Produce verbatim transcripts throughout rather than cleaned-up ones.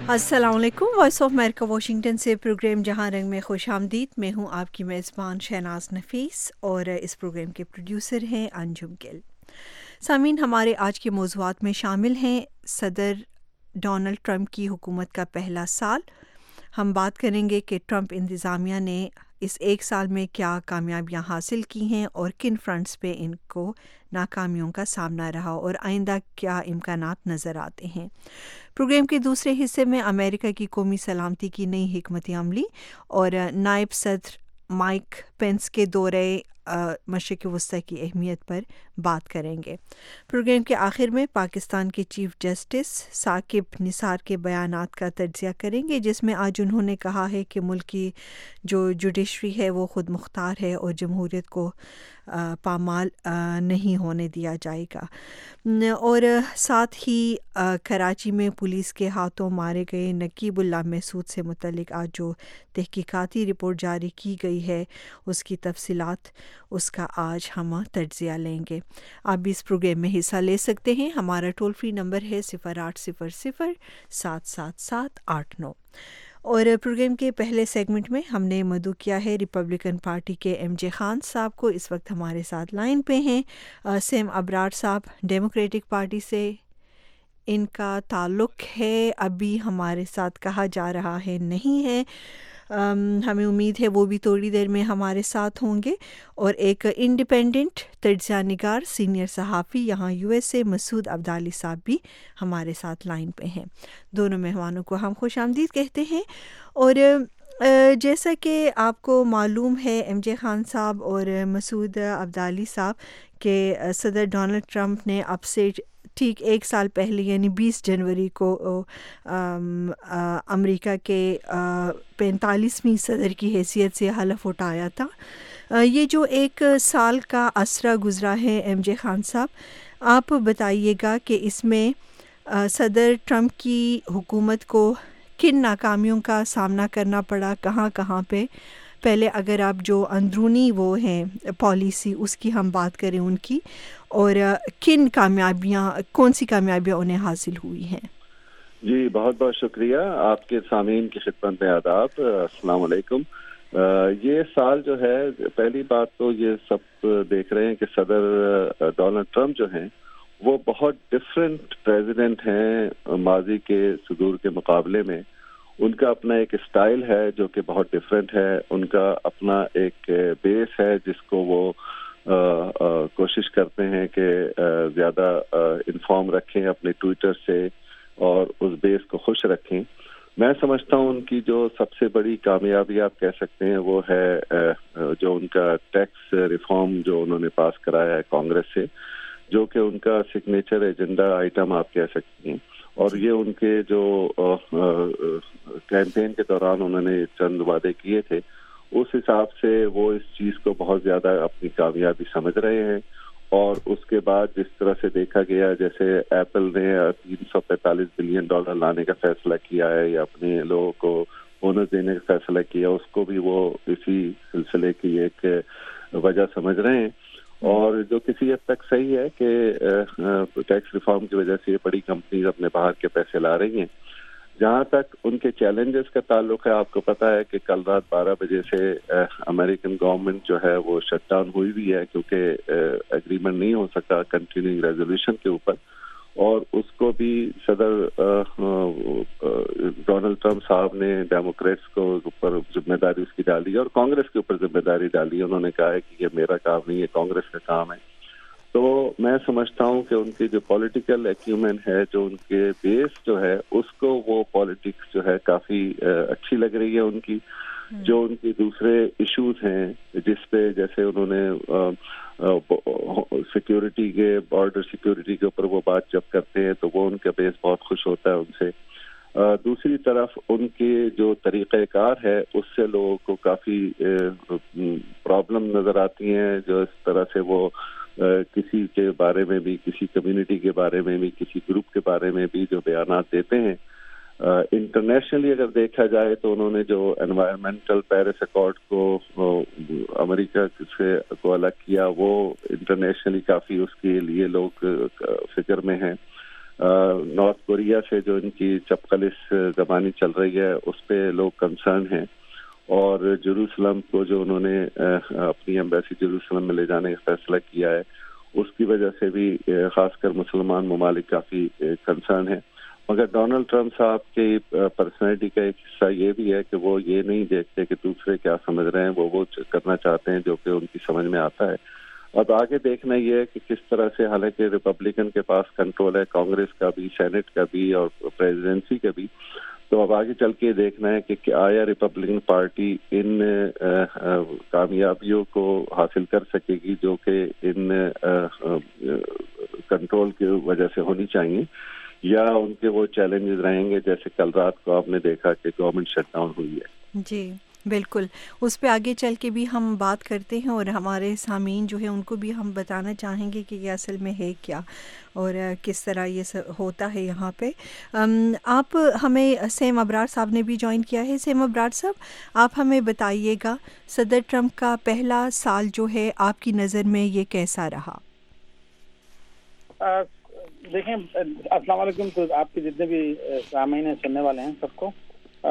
अस्सलाम वालेकुम। Voice of America Washington से प्रोग्राम जहां रंग में खुश आमदीद। मैं हूं आपकी मेज़बान शहनाज नफीस और इस प्रोग्राम के प्रोड्यूसर हैं अंजुम गिल। सामीन, हमारे आज के मौज़ूआत में शामिल हैं सदर डोनाल्ड ट्रंप की हुकूमत का पहला साल। हम बात करेंगे कि ट्रंप इंतज़ामिया ने इस एक साल में क्या कामयाबियां हासिल की हैं और किन फ्रंट्स पे इनको नाकामियों का सामना रहा और आइंदा क्या इम्कानात नज़र आते हैं। प्रोग्राम के दूसरे हिस्से में अमेरिका की कौमी सलामती की नई हिकमत अमली और नायब सदर माइक पेंस के दौरे मशरिक़ वस्ती की अहमियत पर बात करेंगे। प्रोग्राम के आखिर में पाकिस्तान के चीफ जस्टिस साकिब निसार के बयानात का तज्ज़िया करेंगे, जिसमें आज उन्होंने कहा है कि मुल्क की जो जुडिशरी है वो ख़ुद मुख्तार है और जमहूरियत को आ, पामाल आ, नहीं होने दिया जाएगा। और साथ ही आ, कराची में पुलिस के हाथों मारे गए नकीबुल्लाह महसूद से मुतल्लिक आज जो तहकीकाती रिपोर्ट जारी की गई है उसकी तफसीलात उसका आज हम तज्ज़िया लेंगे। आप भी इस प्रोग्राम में हिस्सा ले सकते हैं। हमारा टोल फ्री नंबर है सिफ़र आठ सिफ़र सिफ़र सात सात सात आठ नौ। और प्रोग्राम के पहले सेगमेंट में हमने मदऊ किया है रिपब्लिकन पार्टी के एम जे खान साहब को। इस वक्त हमारे साथ लाइन पे हैं सेम अबरार साहब डेमोक्रेटिक पार्टी से इनका ताल्लुक़ है, अभी हमारे साथ कहा जा रहा है नहीं है। Um, हमें उम्मीद है वो भी थोड़ी देर में हमारे साथ होंगे। और एक इंडिपेंडेंट तज्ज़िया निगार सीनियर सहाफ़ी यहाँ यूएसए मसूद अब्दाली साहब भी हमारे साथ लाइन पे हैं। दोनों मेहमानों को हम खुश आमदीद कहते हैं। और जैसा कि आपको मालूम है एम जे खान साहब और मसूद अब्दाली साहब के सदर डोनाल्ड ट्रंप ने अब से ठीक एक साल पहले यानी बीस जनवरी को अमेरिका के पैंतालीसवीं सदर की हैसियत से हलफ उठाया था। आ, ये जो एक साल का असरा गुज़रा है एम जे खान साहब, आप बताइएगा कि इसमें आ, सदर ट्रंप की हुकूमत को किन नाकामियों का सामना करना पड़ा, कहाँ कहाँ पे। पहले अगर आप जो अंदरूनी वो हैं पॉलिसी उसकी हम बात करें उनकी, और किन कामयाबियाँ कौन सी कामयाबियाँ उन्हें हासिल हुई हैं। जी बहुत बहुत शुक्रिया। आपके सामीन की खिदमत में आदाब, अस्सलाम वालेकुम। ये साल जो है, पहली बात तो ये सब देख रहे हैं कि सदर डोनाल्ड ट्रंप जो हैं वो बहुत डिफरेंट प्रेसिडेंट हैं माजी के सुदूर के मुकाबले में। उनका अपना एक स्टाइल है जो कि बहुत डिफरेंट है, उनका अपना एक बेस है जिसको वो आ, आ, कोशिश करते हैं कि ज़्यादा इन्फॉर्म रखें अपने ट्विटर से और उस बेस को खुश रखें। मैं समझता हूँ उनकी जो सबसे बड़ी कामयाबी आप कह सकते हैं वो है जो उनका टैक्स रिफॉर्म जो उन्होंने पास कराया है कांग्रेस से, जो कि उनका सिग्नेचर एजेंडा आइटम आप कह सकते हैं। और ये उनके जो कैंपेन के दौरान उन्होंने चंद वादे किए थे, उस हिसाब से वो इस चीज़ को बहुत ज़्यादा अपनी कामयाबी समझ रहे हैं। और उसके बाद जिस तरह से देखा गया, जैसे एप्पल ने तीन सौ पैंतालीस बिलियन डॉलर लाने का फैसला किया है या अपने लोगों को बोनस देने का फैसला किया, उसको भी वो इसी सिलसिले की एक वजह समझ रहे हैं। और जो किसी हद तक सही है कि टैक्स रिफॉर्म की वजह से ये बड़ी कंपनीज अपने बाहर के पैसे ला रही हैं। जहाँ तक उनके चैलेंजेस का ताल्लुक है, आपको पता है कि कल रात बारह बजे से अमेरिकन गवर्नमेंट जो है वो शट डाउन हुई हुई है, क्योंकि एग्रीमेंट नहीं हो सका कंटिन्यूइंग रेजोल्यूशन के ऊपर। और उसको भी सदर डोनाल्ड ट्रंप साहब ने डेमोक्रेट्स को ऊपर जिम्मेदारी उसकी डाली और कांग्रेस के ऊपर जिम्मेदारी डाली। उन्होंने कहा है कि ये मेरा काम नहीं है, कांग्रेस का काम है। तो मैं समझता हूँ कि उनकी जो पॉलिटिकल एक्यूमेन है, जो उनके बेस जो है, उसको वो पॉलिटिक्स जो है काफ़ी अच्छी लग रही है उनकी। जो उनके दूसरे इश्यूज हैं जिस पे जैसे उन्होंने सिक्योरिटी के बॉर्डर सिक्योरिटी के ऊपर वो बात जब करते हैं तो वो उनका बेस बहुत खुश होता है उनसे। Uh, दूसरी तरफ उनके जो तरीक़ेकार है उससे लोगों को काफ़ी प्रॉब्लम नज़र आती हैं। जो इस तरह से वो uh, किसी के बारे में भी, किसी कम्युनिटी के बारे में भी, किसी ग्रुप के बारे में भी जो बयानात देते हैं, इंटरनेशनली uh, अगर देखा जाए तो उन्होंने जो एनवायरमेंटल पेरिस अकॉर्ड को uh, अमेरिका से को अलग किया, वो इंटरनेशनली काफ़ी उसके लिए लोग फिक्र में हैं। نارتھ کوریا سے جو ان کی چپقلش زبانی چل رہی ہے اس پہ لوگ کنسرن ہیں، اور جیروسلم کو جو انہوں نے اپنی ایمبیسی جیروسلم میں لے جانے کا فیصلہ کیا ہے اس کی وجہ سے بھی خاص کر مسلمان ممالک کافی کنسرن ہیں. مگر ڈونلڈ ٹرمپ صاحب کی پرسنالٹی کا ایک حصہ یہ بھی ہے کہ وہ یہ نہیں دیکھتے کہ دوسرے کیا سمجھ رہے ہیں، وہ وہ کرنا چاہتے ہیں جو کہ ان کی سمجھ میں آتا ہے. اب آگے دیکھنا یہ ہے کہ کس طرح سے، حالانکہ ریپبلکن کے پاس کنٹرول ہے کانگریس کا بھی، سینٹ کا بھی اور پریزیڈنسی کا بھی، تو اب آگے چل کے دیکھنا ہے کہ آیا ریپبلکن پارٹی ان کامیابیوں کو حاصل کر سکے گی جو کہ ان کنٹرول کی وجہ سے ہونی چاہیے، یا ان کے وہ چیلنجز رہیں گے جیسے کل رات کو آپ نے دیکھا کہ گورنمنٹ شٹ ڈاؤن ہوئی ہے. جی بالکل، اس پہ آگے چل کے بھی ہم بات کرتے ہیں، اور ہمارے سامعین جو ہیں ان کو بھی ہم بتانا چاہیں گے کہ یہ اصل میں ہے کیا اور کس طرح یہ سب ہوتا ہے یہاں پہ. آپ ہمیں سیم ابرار صاحب نے بھی جوائن کیا ہے. سیم ابرار صاحب، آپ ہمیں بتائیے گا صدر ٹرمپ کا پہلا سال جو ہے آپ کی نظر میں یہ کیسا رہا؟ دیکھیں، السلام علیکم. تو آپ کے جتنے بھی سامعین ہیں، سننے والے ہیں، سب کو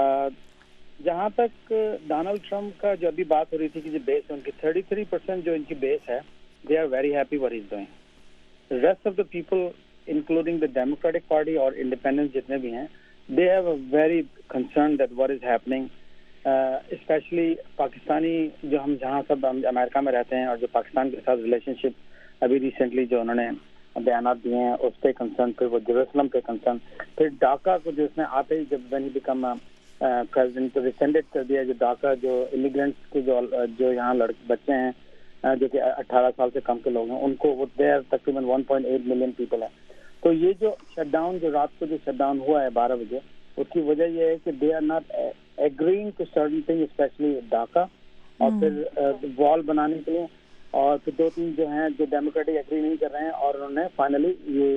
جہاں تک ڈونلڈ ٹرمپ کا جو ابھی بات ہو رہی تھی کہ جو بیس ہے ان کی تھرٹی تھری پرسینٹ جو ان کی بیس ہے، they are very happy what is doing. Rest of the people including the Democratic party اور انڈیپینڈنس جتنے بھی ہیں، they have a very concern that what is happening. Especially Pakistani جو ہم جہاں سب امریکہ میں رہتے ہیں اور جو پاکستان کے ساتھ ریلیشن شپ ابھی ریسنٹلی جو انہوں نے بیانات دیے ہیں اس پہ کنسرن، پھر وہ جیروسلم پہ کنسرن، پھر ڈاکا کو جو اس میں آتے ہی جب وین ہی بیکم پریزیڈنٹ تو ریسینڈیٹ کر دیا جو ڈاکا جو امیگرینٹس کے جو جو یہاں لڑکے بچے ہیں جو کہ اٹھارہ سال سے کم کے لوگ ہیں ان کو وہ دیر تقریباً one point eight million people ہے. تو یہ جو شٹ ڈاؤن جو رات کو جو شٹ ڈاؤن ہوا ہے بارہ بجے، اس کی وجہ یہ ہے کہ they are not agreeing to certain thing, especially DACA, اور پھر وال بنانے کے لیے، اور پھر دو تین جو ہیں جو ڈیموکریٹک ایگری نہیں کر رہے ہیں، اور انہوں نے فائنلی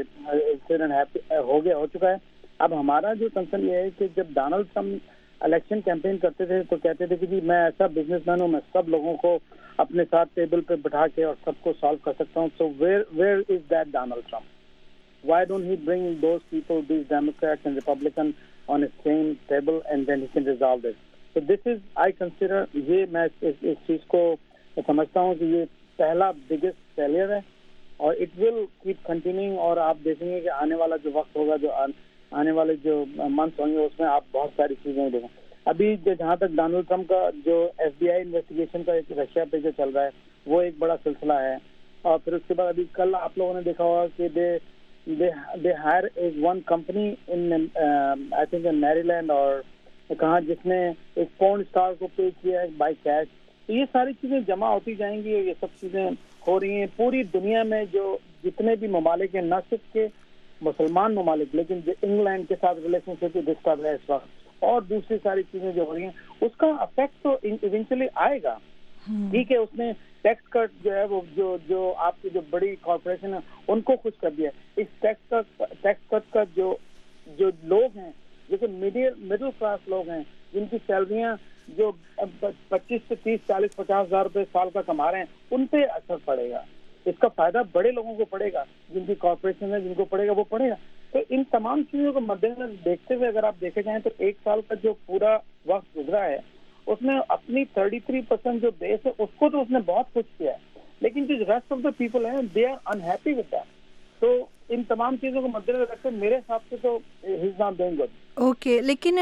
یہ ہو گیا ہو چکا ہے. اب ہمارا جو کنسرن یہ ہے کہ جب ڈونلڈ ٹرمپ الیکشن کیمپین کرتے تھے تو کہتے تھے کہ جی میں ایسا بزنس مین ہوں، میں سب لوگوں کو اپنے ساتھ ٹیبل پہ بٹھا کے اور سب کو سالو کر سکتا ہوں. So where where is that Donald Trump? Why don't he bring those people, these Democrats and Republicans, on the same table and then he can resolve this? So this is, I consider, یہ میں اس اس چیز کو سمجھتا ہوں کہ یہ پہلا biggest failure ہے، اور اٹ ول کیپ کنٹینیوئنگ. اور آپ دیکھیں گے کہ آنے والا جو وقت ہوگا، جو آنے والے جو منتھ ہوں گے، اس میں آپ بہت ساری چیزیں دیکھیں. ابھی جہاں تک ڈونلڈ ٹرمپ کا جو ایف بی آئی انویسٹیگیشن کا ایک رشیا پہ جو چل رہا ہے وہ ایک بڑا سلسلہ ہے. اور پھر اس کے بعد ابھی کل آپ لوگوں نے دیکھا ہوگا کہ دے they they hire is one company in uh, I think in Maryland اور کہاں جس نے ایک پورن اسٹار کو پے کیا ہے بائی کیش. تو یہ ساری چیزیں جمع ہوتی جائیں گی اور یہ سب چیزیں ہو رہی ہیں پوری دنیا میں. جو جتنے بھی ممالک ہیں، نہ صرف کے مسلمان ممالک لیکن جو انگلینڈ کے ساتھ ریلیشن شپ ڈسٹرب کر رہا ہے اس وقت، اور دوسری ساری چیزیں جو ہو رہی ہیں، اس کا افیکٹ تو ایونچولی آئے گا. ٹھیک ہے، اس نے ٹیکس کٹ جو ہے وہ جو جو آپ کی جو بڑی کارپوریشن ہے ان کو خوش کر دیا. اس ٹیکس کا ٹیکس کٹ کا جو جو لوگ ہیں، جو کہ میڈل مڈل کلاس لوگ ہیں، جن کی سیلریاں جو پچیس سے تیس چالیس پچاس ہزار روپے سال کا کما رہے ہیں، ان پہ اثر پڑے گا. اس کا فائدہ بڑے لوگوں کو پڑے گا، جن کی کارپوریشن ہے، جن کو پڑے گا وہ پڑے گا. تو ان تمام چیزوں کو مد نظر دیکھتے ہوئے اگر آپ دیکھے جائیں تو ایک سال کا جو پورا وقت گزرا ہے اس میں اپنی تھرٹی تھری پرسینٹ جو بیس ہے اس کو تو اس نے بہت کچھ کیا ہے، لیکن جو ریسٹ آف دا پیپل ہیں they are unhappy with that. تو ان تمام چیزوں کو مد نظر رکھتے میرے حساب سے تو he is not doing good. Okay okay, لیکن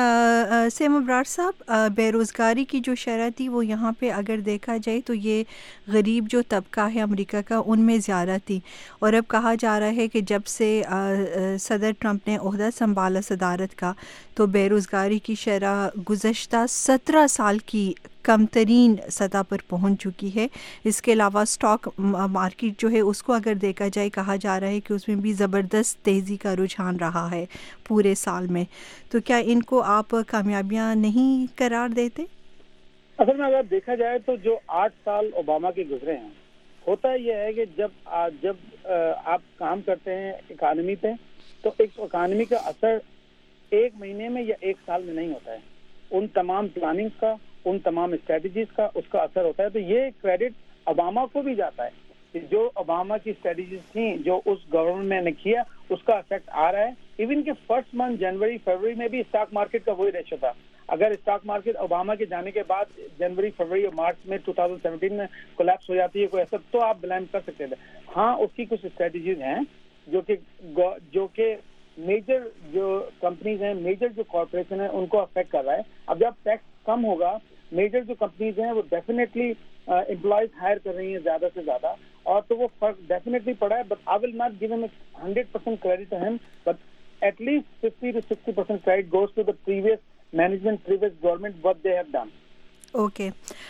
سیم ابرار صاحب، بے روزگاری کی جو شرح تھی وہ یہاں پہ اگر دیکھا جائے تو یہ غریب جو طبقہ ہے امریکہ کا ان میں زیادہ تھی، اور اب کہا جا رہا ہے کہ جب سے صدر ٹرمپ نے عہدہ سنبھالا صدارت کا تو بے روزگاری کی شرح گزشتہ سترہ سال کی کم ترین سطح پر پہنچ چکی ہے. اس کے علاوہ سٹاک مارکیٹ جو ہے اس کو اگر دیکھا جائے کہا جا رہا ہے کہ اس میں بھی زبردست تیزی کا رجحان رہا ہے پورے سال میں. تو کیا ان کو آپ کامیابیاں نہیں قرار دیتے؟ اصل میں اگر دیکھا جائے تو جو آٹھ سال اوباما کے گزرے ہیں، ہوتا یہ ہے کہ جب جب آپ کام کرتے ہیں اکانومی پہ تو ایک اکانومی کا اثر ایک مہینے میں یا ایک سال میں نہیں ہوتا ہے. ان تمام پلاننگ کا، ان تمام اسٹریٹجیز کا اس کا اثر ہوتا ہے. تو یہ کریڈٹ اوباما کو بھی جاتا ہے کہ جو اوباما کی اسٹریٹجیز تھیں جو اس گورنمنٹ میں نے کیا اس کا افیکٹ آ رہا ہے. ایون کہ فرسٹ منتھ جنوری فروری میں بھی اسٹاک مارکیٹ کا وہی ریشو تھا. اگر اسٹاک مارکیٹ اوباما کے جانے کے بعد جنوری فروری اور مارچ میں دو ہزار سترہ میں کولیپس ہو جاتی ہے کوئی ایسا تو آپ بلیم کر سکتے تھے. ہاں اس کی کچھ اسٹریٹجیز ہیں جو کہ جو کہ میجر جو کمپنیز ہیں میجر جو کارپوریشن ہیں ان کو افیکٹ کر رہا ہے. اب جب ٹیکس کم ہوگا میجر جو کمپنیز ہیں وہ ڈیفینیٹلی امپلائیز ہائر کر رہی ہیں زیادہ سے زیادہ اور تو وہ فرق ڈیفینیٹلی پڑا ہے. But I will not give him hundred percent credit to him but at least fifty to sixty percent credit goes to the previous management previous government what they have done. Okay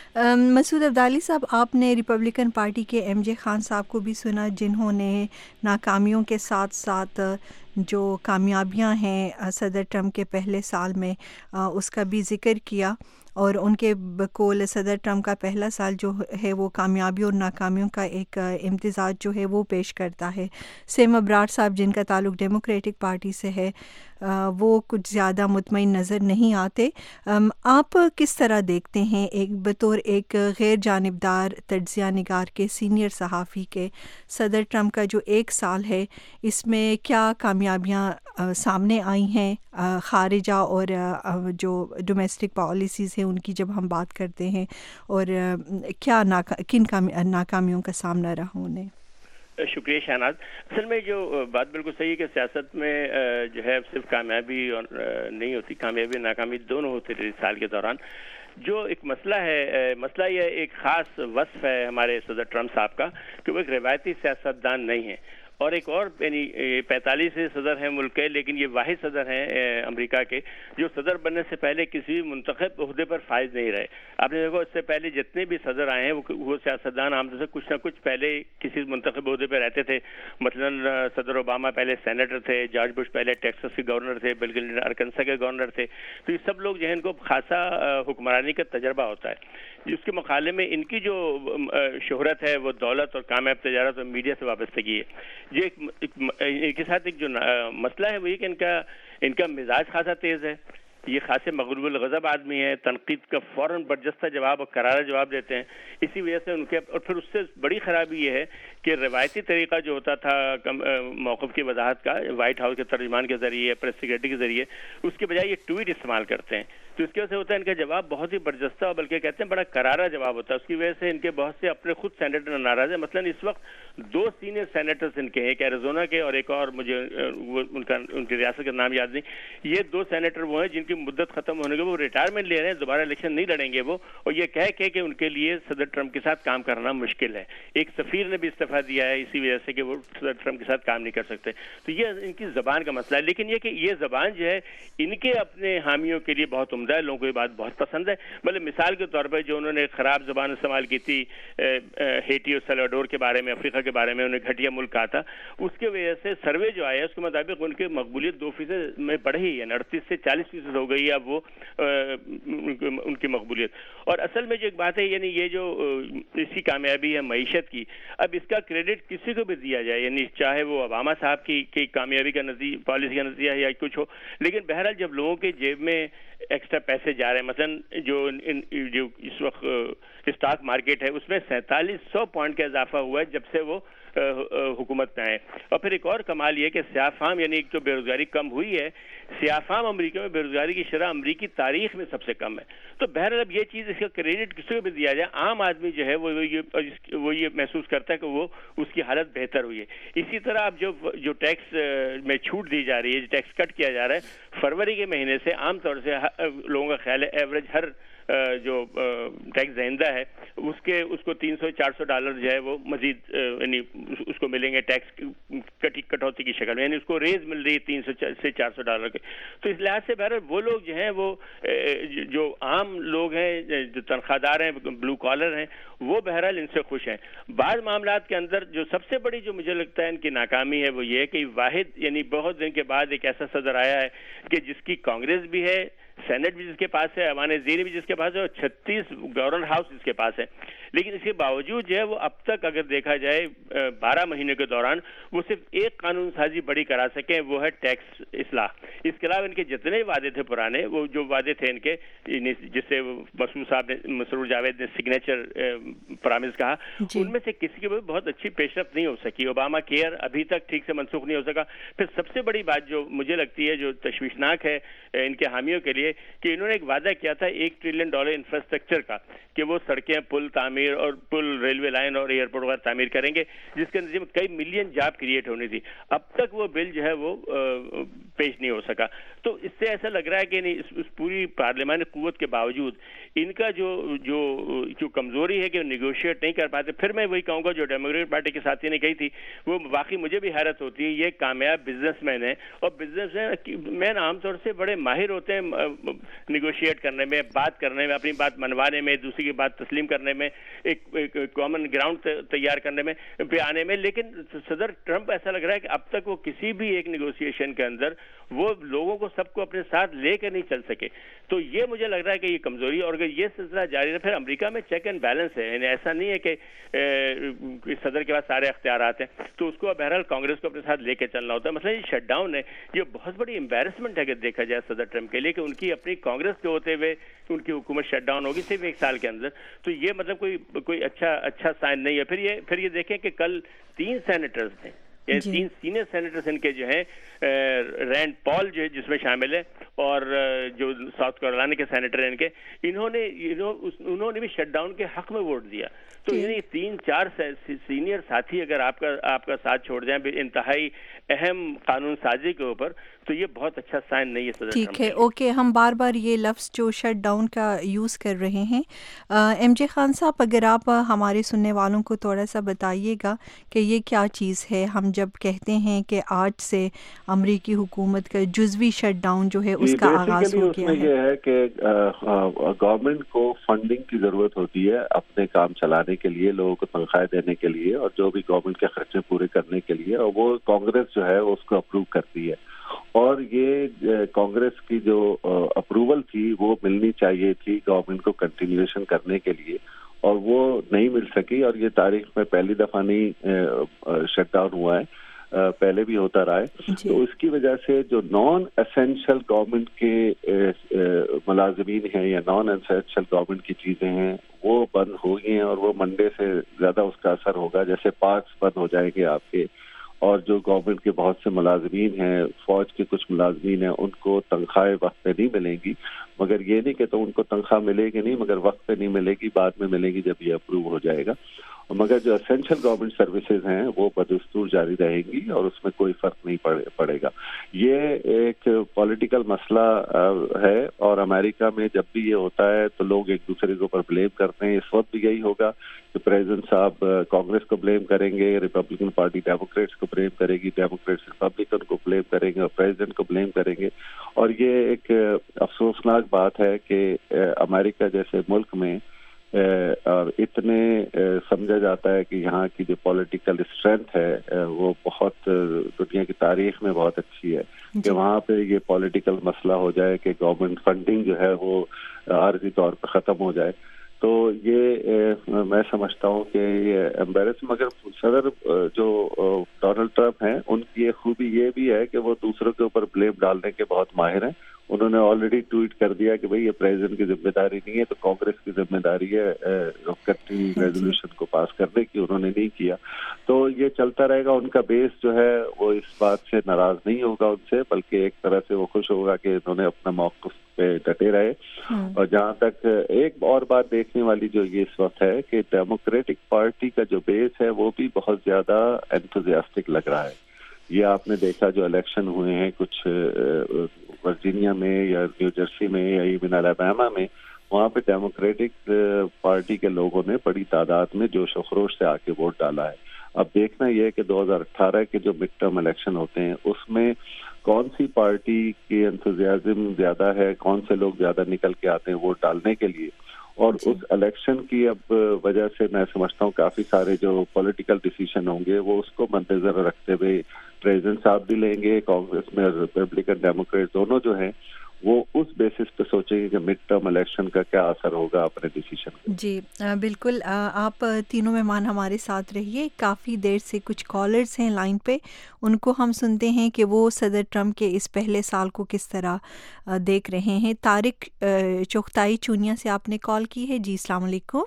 Masood Abdali صاحب, آپ نے Republican party کے M J Khan صاحب کو بھی سنا جنہوں نے ناکامیوں کے ساتھ ساتھ جو کامیابیاں ہیں صدر ٹرمپ کے پہلے سال میں اس کا بھی ذکر کیا, اور ان کے بقول صدر ٹرمپ کا پہلا سال جو ہے وہ کامیابیوں اور ناکامیوں کا ایک امتزاج جو ہے وہ پیش کرتا ہے. سیم ابرار صاحب جن کا تعلق ڈیموکریٹک پارٹی سے ہے وہ کچھ زیادہ مطمئن نظر نہیں آتے. آپ کس طرح دیکھتے ہیں ایک بطور ایک غیر جانبدار تجزیہ نگار کے سینئر صحافی کے صدر ٹرمپ کا جو ایک سال ہے اس میں کیا کامیابیاں سامنے آئی ہیں خارجہ اور جو ڈومیسٹک پالیسیز ہیں ان کی جب ہم بات کرتے ہیں, اور کیا ناکا کن ناکامیوں کا سامنا رہا انہیں؟ شکریہ شہناز. اصل میں جو بات بالکل صحیح ہے کہ سیاست میں جو ہے صرف کامیابی اور نہیں ہوتی, کامیابی ناکامی دونوں ہوتے رہے سال کے دوران. جو ایک مسئلہ ہے, مسئلہ یہ ایک خاص وصف ہے ہمارے صدر ٹرمپ صاحب کا کہ وہ ایک روایتی سیاستدان نہیں ہے, اور ایک اور یعنی پینتالیس سے صدر ہیں ملک کے, لیکن یہ واحد صدر ہیں امریکہ کے جو صدر بننے سے پہلے کسی منتخب عہدے پر فائز نہیں رہے. آپ نے دیکھو اس سے پہلے جتنے بھی صدر آئے ہیں وہ سیاستدان عام طور سے کچھ نہ کچھ پہلے کسی منتخب عہدے پہ رہتے تھے. مثلا صدر اوباما پہلے سینیٹر تھے, جارج بش پہلے ٹیکساس کے گورنر تھے, بل کلنٹن ارکنسا کے گورنر تھے. تو یہ سب لوگ جو ہے ان کو خاصا حکمرانی کا تجربہ ہوتا ہے. اس کے مقابلے میں ان کی جو شہرت ہے وہ دولت اور کامیاب تجارت اور میڈیا سے وابستگی ہے. یہ ان کے ساتھ ایک جو مسئلہ ہے وہ یہ کہ ان کا ان کا مزاج خاصا تیز ہے. یہ خاصے مغلوب الغضب آدمی ہے, تنقید کا فوراً برجستہ جواب اور کرارا جواب دیتے ہیں. اسی وجہ سے ان کے, اور پھر اس سے بڑی خرابی یہ ہے کہ روایتی طریقہ جو ہوتا تھا موقف کی وضاحت کا وائٹ ہاؤس کے ترجمان کے ذریعے, پریس سیکریٹری کے ذریعے, اس کے بجائے یہ ٹویٹ استعمال کرتے ہیں. تو اس کی وجہ سے ہوتا ہے ان کا جواب بہت ہی برجستہ اور بلکہ کہتے ہیں بڑا کرارا جواب ہوتا ہے. اس کی وجہ سے ان کے بہت سے اپنے خود سینیٹر ناراض ہیں. مثلا اس وقت دو سینئر سینیٹرز ان کے ہیں, ایک ایریزونا کے اور ایک اور مجھے ان کا ان کی ریاست کا نام یاد نہیں. یہ دو سینیٹر وہ ہیں جن کی مدت ختم ہونے کے وہ ریٹائرمنٹ لے رہے ہیں, دوبارہ الیکشن نہیں لڑیں گے وہ, اور یہ کہہ کے کہ ان کے لیے صدر ٹرمپ کے ساتھ کام کرنا مشکل ہے. ایک سفیر نے بھی استعفیٰ دیا ہے اسی وجہ سے کہ وہ صدر ٹرمپ کے ساتھ کام نہیں کر سکتے. تو یہ ان کی زبان کا مسئلہ ہے. لیکن یہ کہ یہ زبان جو ہے ان کے اپنے حامیوں کے لیے بہت عمدہ ہے, لوگوں کو یہ بات بہت پسند ہے. مطلب مثال کے طور پر جو انہوں نے خراب زبان استعمال کی تھی ہیٹی اور سیلواڈور کے بارے میں, افریقہ کے بارے میں, انہیں گھٹیا ملک کہا تھا, اس کی وجہ سے سروے جو آیا اس کے مطابق ان کی مقبولیت دو فیصد میں بڑھی ہے, اڑتیس سے چالیس فیصد ہو گئی اب وہ ان کی مقبولیت. اور اصل میں جو ایک بات ہے یعنی یہ جو اس کی کامیابی ہے معیشت کی, اب اس کا کریڈٹ کسی کو بھی دیا جائے, یعنی چاہے وہ اوباما صاحب کی, کی کامیابی کا نتیجہ پالیسی کا نتیجہ ہے یا کچھ ہو, لیکن بہرحال جب لوگوں کے جیب میں ایکسٹرا پیسے جا رہے ہیں, مثلا جو جو اس وقت اسٹاک مارکیٹ ہے اس میں سینتالیس سو پوائنٹ کا اضافہ ہوا ہے جب سے وہ حکومت میں آئے. اور پھر ایک اور کمال یہ کہ سیاہ فام یعنی ایک تو بے روزگاری کم ہوئی ہے, سیاہ فام امریکہ میں بے روزگاری کی شرح امریکی تاریخ میں سب سے کم ہے. تو بہرحال اب یہ چیز اس کا کریڈٹ کسی کو بھی دیا جائے, عام آدمی جو ہے وہ یہ وہ یہ محسوس کرتا ہے کہ وہ اس کی حالت بہتر ہوئی ہے. اسی طرح اب جو جو ٹیکس میں چھوٹ دی جا رہی ہے, جو ٹیکس کٹ کیا جا رہا ہے فروری کے مہینے سے, عام طور سے لوگوں کا خیال ہے ایوریج ہر جو ٹیکس دہندہ ہے اس کے اس کو تین سو چار سو ڈالر جو ہے وہ مزید یعنی اس کو ملیں گے ٹیکس کٹوتی کی شکل میں, یعنی اس کو ریز مل رہی ہے تین سو سے چار سو ڈالر کے. تو اس لحاظ سے بہرحال وہ لوگ جو ہیں وہ جو عام لوگ ہیں جو تنخواہ دار ہیں, بلو کالر ہیں, وہ بہرحال ان سے خوش ہیں. بعض معاملات کے اندر جو سب سے بڑی جو مجھے لگتا ہے ان کی ناکامی ہے وہ یہ ہے کہ واحد یعنی بہت دن کے بعد ایک ایسا صدر آیا ہے کہ جس کی کانگریس بھی ہے, سینٹ بھی جس کے پاس ہے, ایوان زیر بھی جس کے پاس ہے, اور چھتیس گورنر ہاؤس جس کے پاس ہے. لیکن اس کے باوجود جو ہے وہ اب تک اگر دیکھا جائے بارہ مہینے کے دوران وہ صرف ایک قانون سازی بڑی کرا سکیں، وہ ہے ٹیکس اصلاح۔ اس کے علاوہ ان کے جتنے وعدے تھے پرانے، وہ جو وعدے تھے ان کے جس سے مسعود صاحب نے مسرور جاوید نے سگنیچر پرامس کہا، ان میں سے کسی کی بہت اچھی پیش رفت نہیں ہو سکی۔ اوباما کیئر ابھی تک ٹھیک سے منسوخ نہیں ہو سکا۔ پھر سب سے بڑی بات جو مجھے لگتی ہے جو تشویشناک ہے ان کے حامیوں کے لیے کہ انہوں نے ایک وعدہ کیا تھا ایک ٹریلین ڈالر انفراسٹرکچر کا، کہ وہ سڑکیں، پل تعمیر اور پل، ریلوے لائن اور ایئرپورٹ وغیرہ تعمیر کریں گے، جس کے نتیجے میں کئی ملین جاب کریٹ ہونی تھی۔ اب تک وہ بل جو ہے وہ پیش نہیں ہو سکا۔ تو اس سے ایسا لگ رہا ہے کہ نہیں اس پوری پارلیمانی قوت کے باوجود ان کا جو جو جو کمزوری ہے کہ نیگوشیٹ نہیں کر پاتے۔ پھر میں وہی کہوں گا جو ڈیموکریٹ پارٹی کے ساتھی نے کہی تھی، وہ واقعی مجھے بھی حیرت ہوتی ہے۔ یہ کامیاب بزنس مین ہیں، اور بزنس مین عام طور سے بڑے ماہر ہوتے ہیں نیگوشیٹ کرنے میں، بات کرنے میں، اپنی بات منوانے میں، دوسری کی بات تسلیم کرنے میں، ایک کامن گراؤنڈ تیار کرنے میں، پہ آنے میں۔ لیکن صدر ٹرمپ ایسا لگ رہا ہے کہ اب تک وہ کسی بھی ایک نیگوشیشن کے اندر وہ لوگوں کو سب کو اپنے ساتھ لے کر نہیں چل سکے۔ تو یہ مجھے لگ رہا ہے کہ یہ کمزوری ہے، اور اگر یہ سلسلہ جاری رہے، پھر امریکہ میں چیک اینڈ بیلنس ہے، یعنی ایسا نہیں ہے کہ صدر کے پاس سارے اختیارات ہیں، تو اس کو بہرحال کانگریس کو اپنے ساتھ لے کے چلنا ہوتا ہے۔ مثلا یہ شٹ ڈاؤن ہے، یہ بہت بڑی امبیرسمنٹ ہے اگر دیکھا جائے صدر ٹرمپ کے لیے، کہ ان کی اپنی کانگریس کے ہوتے ہوئے ان کی حکومت شٹ ڈاؤن ہوگی صرف ایک سال کے اندر۔ تو یہ مطلب کوئی کوئی اچھا اچھا سائن نہیں ہے۔ پھر یہ پھر یہ دیکھیں کہ کل تین سینیٹرز تھے، یہ تین سینئر سینیٹرز ان کے جو ہیں، رینڈ پال جو جس میں شامل ہے، اور جو ساؤتھ کیرولینا کے سینیٹر ہیں ان کے، انہوں نے انہوں نے بھی شٹ ڈاؤن کے حق میں ووٹ دیا۔ تو یعنی تین چار سینئر ساتھی اگر آپ کا آپ کا ساتھ چھوڑ جائیں انتہائی اہم قانون سازی کے اوپر، تو یہ بہت اچھا سائن نہیں ہے صدر ٹرمپ۔ ٹھیک ہے، اوکے، ہم بار بار یہ لفظ جو شٹ ڈاؤن کا یوز کر رہے ہیں، ایم جے خان صاحب اگر آپ ہمارے سننے والوں کو تھوڑا سا بتائیے گا کہ یہ کیا چیز ہے؟ ہم جب کہتے ہیں کہ آج سے امریکی حکومت کا جزوی شٹ ڈاؤن جو ہے اس کا آغاز ہو گیا ہے۔ یہ ہے کہ گورنمنٹ کو فنڈنگ کی ضرورت ہوتی ہے اپنے کام چلانے کے لیے، لوگوں کو تنخواہیں دینے کے لیے، اور جو بھی گورنمنٹ کے خرچے پورے کرنے کے لیے، اور وہ کانگریس جو ہے اس کو اپروو کرتی ہے۔ اور یہ کانگریس کی جو اپروول تھی وہ ملنی چاہیے تھی گورنمنٹ کو کنٹینیویشن کرنے کے لیے، اور وہ نہیں مل سکی، اور یہ تاریخ میں پہلی دفعہ نہیں شٹ ڈاؤن ہوا ہے، پہلے بھی ہوتا رہا ہے۔ تو اس کی وجہ سے جو نان اسینشل گورنمنٹ کے ملازمین ہیں یا نان اسینشل گورنمنٹ کی چیزیں ہیں وہ بند ہو گئی ہیں، اور وہ منڈے سے زیادہ اس کا اثر ہوگا۔ جیسے پارکس بند ہو جائیں گے آپ کے، اور جو گورنمنٹ کے بہت سے ملازمین ہیں، فوج کے کچھ ملازمین ہیں، ان کو تنخواہیں وقت پہ نہیں ملیں گی، مگر یہ نہیں کہ تو ان کو تنخواہ ملے گی نہیں، مگر وقت پہ نہیں ملے گی، بعد میں ملے گی جب یہ اپروو ہو جائے گا۔ مگر جو اسینشل گورنمنٹ سروسز ہیں وہ بدستور جاری رہیں گی، اور اس میں کوئی فرق نہیں پڑے گا۔ یہ ایک پولیٹیکل مسئلہ ہے، اور امریکہ میں جب بھی یہ ہوتا ہے تو لوگ ایک دوسرے کے اوپر بلیم کرتے ہیں۔ اس وقت بھی یہی ہوگا کہ پریزیڈنٹ صاحب کانگریس کو بلیم کریں گے، ریپبلکن پارٹی ڈیموکریٹس کو بلیم کرے گی، ڈیموکریٹس ریپبلکن کو بلیم کریں گے، اور پریزیڈنٹ کو بلیم کریں گے۔ اور یہ ایک افسوسناک بات ہے کہ امریکہ جیسے ملک میں اور اتنے سمجھا جاتا ہے کہ یہاں کی جو پولیٹیکل اسٹرینتھ ہے وہ بہت دنیا کی تاریخ میں بہت اچھی ہے، کہ وہاں پہ یہ پولیٹیکل مسئلہ ہو جائے کہ گورنمنٹ فنڈنگ جو ہے وہ عارضی طور پہ ختم ہو جائے۔ تو یہ میں سمجھتا ہوں کہ یہ امبیرس، مگر صدر جو ڈونلڈ ٹرمپ ہیں ان کی یہ خوبی یہ بھی ہے کہ وہ دوسروں کے اوپر بلیم ڈالنے کے بہت ماہر ہیں۔ انہوں نے آلریڈی ٹویٹ کر دیا کہ بھئی یہ پریزیڈنٹ کی ذمہ داری نہیں ہے، تو کانگریس کی ذمہ داری ہے کنٹینیو ریزولوشن کو پاس کرنے کی، انہوں نے نہیں کیا۔ تو یہ چلتا رہے گا۔ ان کا بیس جو ہے وہ اس بات سے ناراض نہیں ہوگا ان سے، بلکہ ایک طرح سے وہ خوش ہوگا کہ انہوں نے اپنا موقف پہ ڈٹے رہے۔ اور جہاں تک ایک اور بات دیکھنے والی جو یہ اس وقت ہے کہ ڈیموکریٹک پارٹی کا جو بیس ہے وہ بھی بہت زیادہ انتھوزیاسٹک لگ رہا ہے۔ یہ آپ نے دیکھا جو الیکشن ہوئے ہیں کچھ ورجینیا میں یا نیو جرسی میں یا ایون الاباما میں، وہاں پہ ڈیموکریٹک پارٹی کے لوگوں نے بڑی تعداد میں جوش و خروش سے آ کے ووٹ ڈالا ہے۔ اب دیکھنا یہ ہے کہ دو ہزار اٹھارہ کے جو مڈ ٹرم الیکشن ہوتے ہیں اس میں کون سی پارٹی کی انتھوزیازم زیادہ ہے، کون سے لوگ زیادہ نکل کے آتے ہیں ووٹ ڈالنے کے لیے۔ اور اس الیکشن کی اب وجہ سے میں سمجھتا ہوں کافی سارے جو پولیٹیکل ڈیسیشن ہوں گے وہ اس کو مد نظر رکھتے ہوئے پریزیڈنٹ صاحب بھی لیں گے، کانگریس میں ریپبلکن ڈیموکریٹ دونوں جو ہیں وہ اس بیسس پہ سوچے گی کہ مڈ ٹرم الیکشن کا کیا اثر ہوگا اپنے ڈیسیشن کا. جی بالکل. آپ تینوں مہمان ہمارے ساتھ رہیے. کافی دیر سے کچھ کالرز ہیں لائن پہ, ان کو ہم سنتے ہیں کہ وہ صدر ٹرمپ کے اس پہلے سال کو کس طرح دیکھ رہے ہیں. طارق چغتائی چونیا سے آپ نے کال کی ہے. جی السلام علیکم.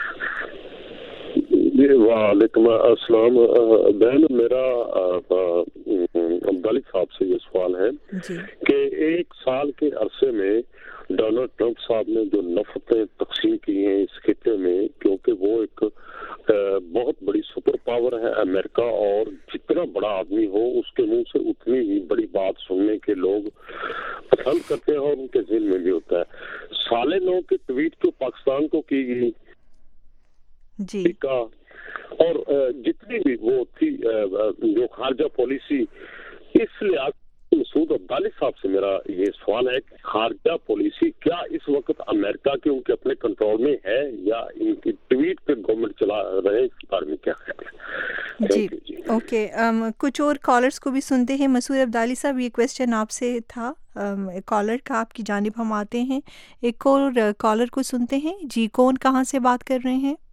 جی وعلیکم السلام. بہن میرا عبدالک صاحب سے یہ سوال ہے جی. کہ ایک سال کے عرصے میں ڈونلڈ ٹرمپ صاحب نے جو نفرتیں تقسیم کی ہیں اس خطے میں, کیونکہ وہ ایک بہت بڑی سپر پاور ہے امریکہ, اور جتنا بڑا آدمی ہو اس کے منہ سے اتنی ہی بڑی بات سننے کے لوگ پسند کرتے ہیں اور ان کے ذہن میں بھی ہوتا ہے. سالے نو کے ٹویٹ کو پاکستان کو کی گئی جی کا, اور جتنی بھی وہ تھی جو خارجہ پالیسی, اس لحاظ مسعود عبدالک صاحب سے میرا یہ سوال ہے کہ خارجہ پالیسی کیا اس وقت امریکہ کے ان کے اپنے کنٹرول میں ہے یا ان کی ٹویٹ پہ گورنمنٹ چلا رہے ہیں, اس بارے میں کیا خیال ہے؟ جی اوکے. کچھ اور کالرز کو بھی سنتے ہیں. مسعود عبدالک صاحب یہ کویسچن آپ سے تھا کالر کا, آپ کی جانب ہم آتے ہیں. ایک اور کالر کو سنتے ہیں. جی کون کہاں سے بات کر رہے ہیں؟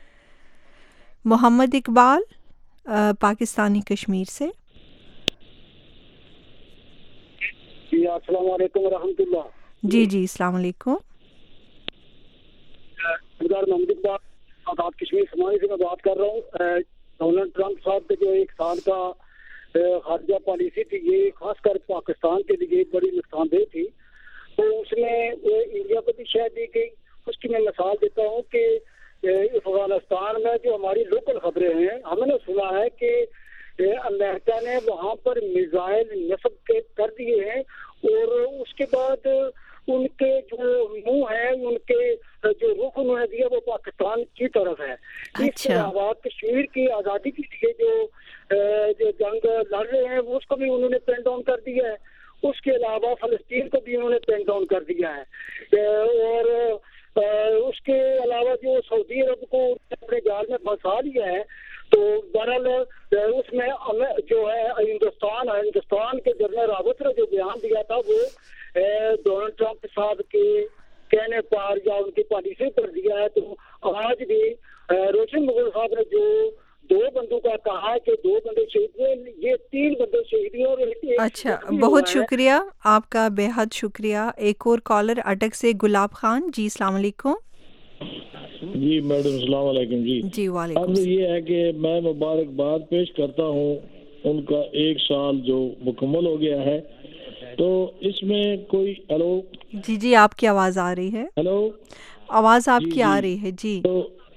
محمد اقبال پاکستانی کشمیر سے. جی السلام علیکم ورحمۃ اللہ. جی جی السلام علیکم. محمد اقبال آزاد کشمیر سماجی سے میں بات کر رہا ہوں. ڈونلڈ ٹرمپ صاحب کے جو ایک سال کا خارجہ پالیسی تھی, یہ خاص کر پاکستان کے لیے ایک بڑی نقصان دہ تھی. تو اس میں انڈیا کو بھی شاید دی گئی. اس کی میں مثال دیتا ہوں کہ افغانستان میں جو ہماری لوکل خبریں ہیں, ہم نے سنا ہے کہ امریکہ نے وہاں پر میزائل نصب کر دیے ہیں, اور اس کے بعد ان کے جو منہ ہیں, ان کے جو رخ انہوں نے دیا وہ پاکستان کی طرف ہے. اس کے علاوہ کشمیر کی آزادی کے لیے جو جو جنگ لڑ رہے ہیں اس کو بھی انہوں نے پین ڈاؤن کر دیا ہے. اس کے علاوہ فلسطین کو بھی انہوں نے پین ڈاؤن کر دیا ہے. اور اس کے علاوہ جو سعودی عرب کو اپنے جال میں پھنسا لیا ہے, تو بہرحال اس میں جو ہے ہندوستان ہندوستان کے جنرل راوت نے جو بیان دیا تھا وہ ڈونلڈ ٹرمپ صاحب کے کہنے پر یا ان کی پالیسی پر دیا ہے. تو آج بھی روشن مغل صاحب نے جو دو بندوں کا کہا کہ دو بندے شہید ہوئے, یہ تین بندے شہید ہوئے. اور اچھا بہت شکریہ آپ کا, بے حد شکریہ. ایک اور کالر اٹک سے گلاب خان. جی السلام علیکم. جی میڈم السلام علیکم. جی جی وعلیکم. اب یہ ہے کہ میں مبارکباد پیش کرتا ہوں, ان کا ایک سال جو مکمل ہو گیا ہے. تو اس میں کوئی ہلو جی جی آپ کی آواز آ رہی ہے. ہلو آواز آپ کی آ رہی ہے. جی تو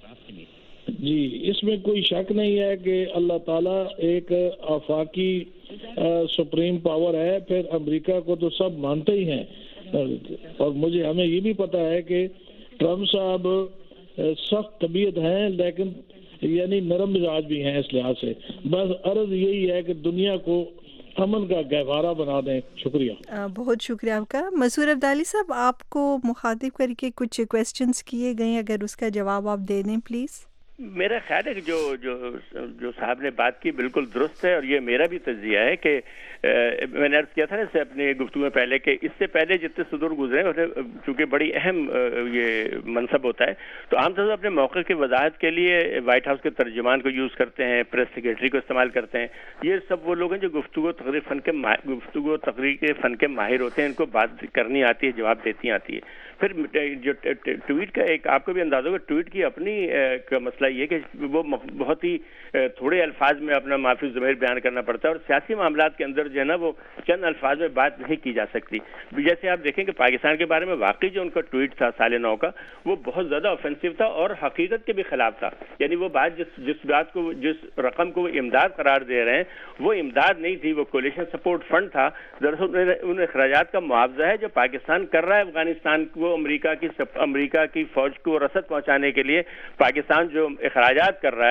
جی اس میں کوئی شک نہیں ہے کہ اللہ تعالیٰ ایک آفاقی سپریم پاور ہے. پھر امریکہ کو تو سب مانتے ہی ہیں, اور مجھے ہمیں یہ بھی پتہ ہے کہ ٹرمپ صاحب سخت طبیعت ہیں لیکن یعنی نرم مزاج بھی ہیں. اس لحاظ سے بس عرض یہی ہے کہ دنیا کو امن کا گہوارہ بنا دیں. شکریہ. بہت شکریہ آپ کا. مسعود عبدالک صاحب آپ کو مخاطب کر کے کچھ کویسچنس کیے گئے, اگر اس کا جواب آپ دے دیں پلیز. میرا خیال ہے کہ جو جو جو صاحب نے بات کی بالکل درست ہے, اور یہ میرا بھی تجزیہ ہے کہ میں نے عرض کیا تھا نا سے اپنے گفتگو میں پہلے کہ اس سے پہلے جتنے صدور گزرے ہیں چونکہ بڑی اہم یہ منصب ہوتا ہے, تو عام طور پر اپنے موقع کی وضاحت کے لیے وائٹ ہاؤس کے ترجمان کو یوز کرتے ہیں, پریس سیکریٹری کو استعمال کرتے ہیں. یہ سب وہ لوگ ہیں جو گفتگو تقریر فن کے گفتگو تقریر کے فن کے ماہر ہوتے ہیں, ان کو بات کرنی آتی ہے, جواب دیتی آتی ہے. پھر جو ٹویٹ کا ایک آپ کو بھی اندازہ ہوگا, ٹویٹ کی اپنی کا مسئلہ یہ کہ وہ بہت ہی تھوڑے الفاظ میں اپنا معافی ضمیر بیان کرنا پڑتا ہے, اور سیاسی معاملات کے اندر جو ہے نا وہ چند الفاظ میں بات نہیں کی جا سکتی. جیسے آپ دیکھیں کہ پاکستان کے بارے میں واقعی جو ان کا ٹویٹ تھا سال نو کا, وہ بہت زیادہ آفینسو تھا اور حقیقت کے بھی خلاف تھا. یعنی وہ بات جس جس بات کو جس رقم کو وہ امداد قرار دے رہے ہیں وہ امداد نہیں تھی, وہ کولیشن سپورٹ فنڈ تھا. دراصل ان اخراجات کا معاوضہ ہے جو پاکستان کر رہا ہے افغانستان کو, امریکہ کی امریکہ کی فوج کو رسد پہنچانے کے لیے پاکستان جو اخراجات کر رہا ہے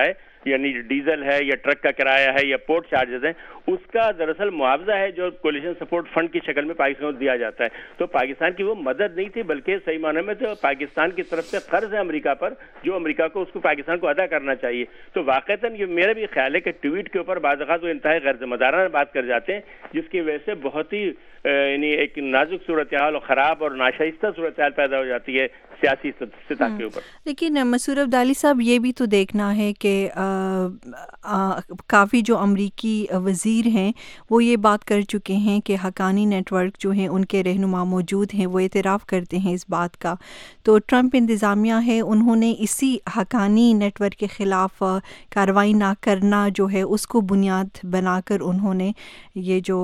یعنی ڈیزل ہے یا ٹرک کا کرایہ ہے یا پورٹ چارجز ہیں، اس کا دراصل معاوضہ ہے جو کولیشن سپورٹ فنڈ کی شکل میں پاکستان کو دیا جاتا ہے. تو پاکستان کی وہ مدد نہیں تھی، بلکہ صحیح معنی میں تو پاکستان کی طرف سے قرض ہے امریکہ پر، جو امریکہ کو اس کو پاکستان کو ادا کرنا چاہیے. تو واقعتاً یہ میرا بھی خیال ہے کہ ٹویٹ کے اوپر بعض اوقات وہ انتہائی غیر ذمہ دارانہ بات کر جاتے ہیں، جس کی وجہ سے بہت ہی یعنی ایک نازک صورتحال اور خراب اور ناشائستہ صورتحال پیدا ہو جاتی ہے سیاسی سطح کے اوپر. لیکن مسرور عبدالی صاحب یہ بھی تو دیکھنا ہے کہ کافی جو امریکی وزیر ہیں وہ یہ بات کر چکے ہیں کہ حقانی نیٹ ورک جو ہیں ان کے رہنما موجود ہیں، وہ اعتراف کرتے ہیں اس بات کا. تو ٹرمپ انتظامیہ ہے، انہوں نے اسی حقانی نیٹ ورک کے خلاف کارروائی نہ کرنا جو ہے اس کو بنیاد بنا کر انہوں نے یہ جو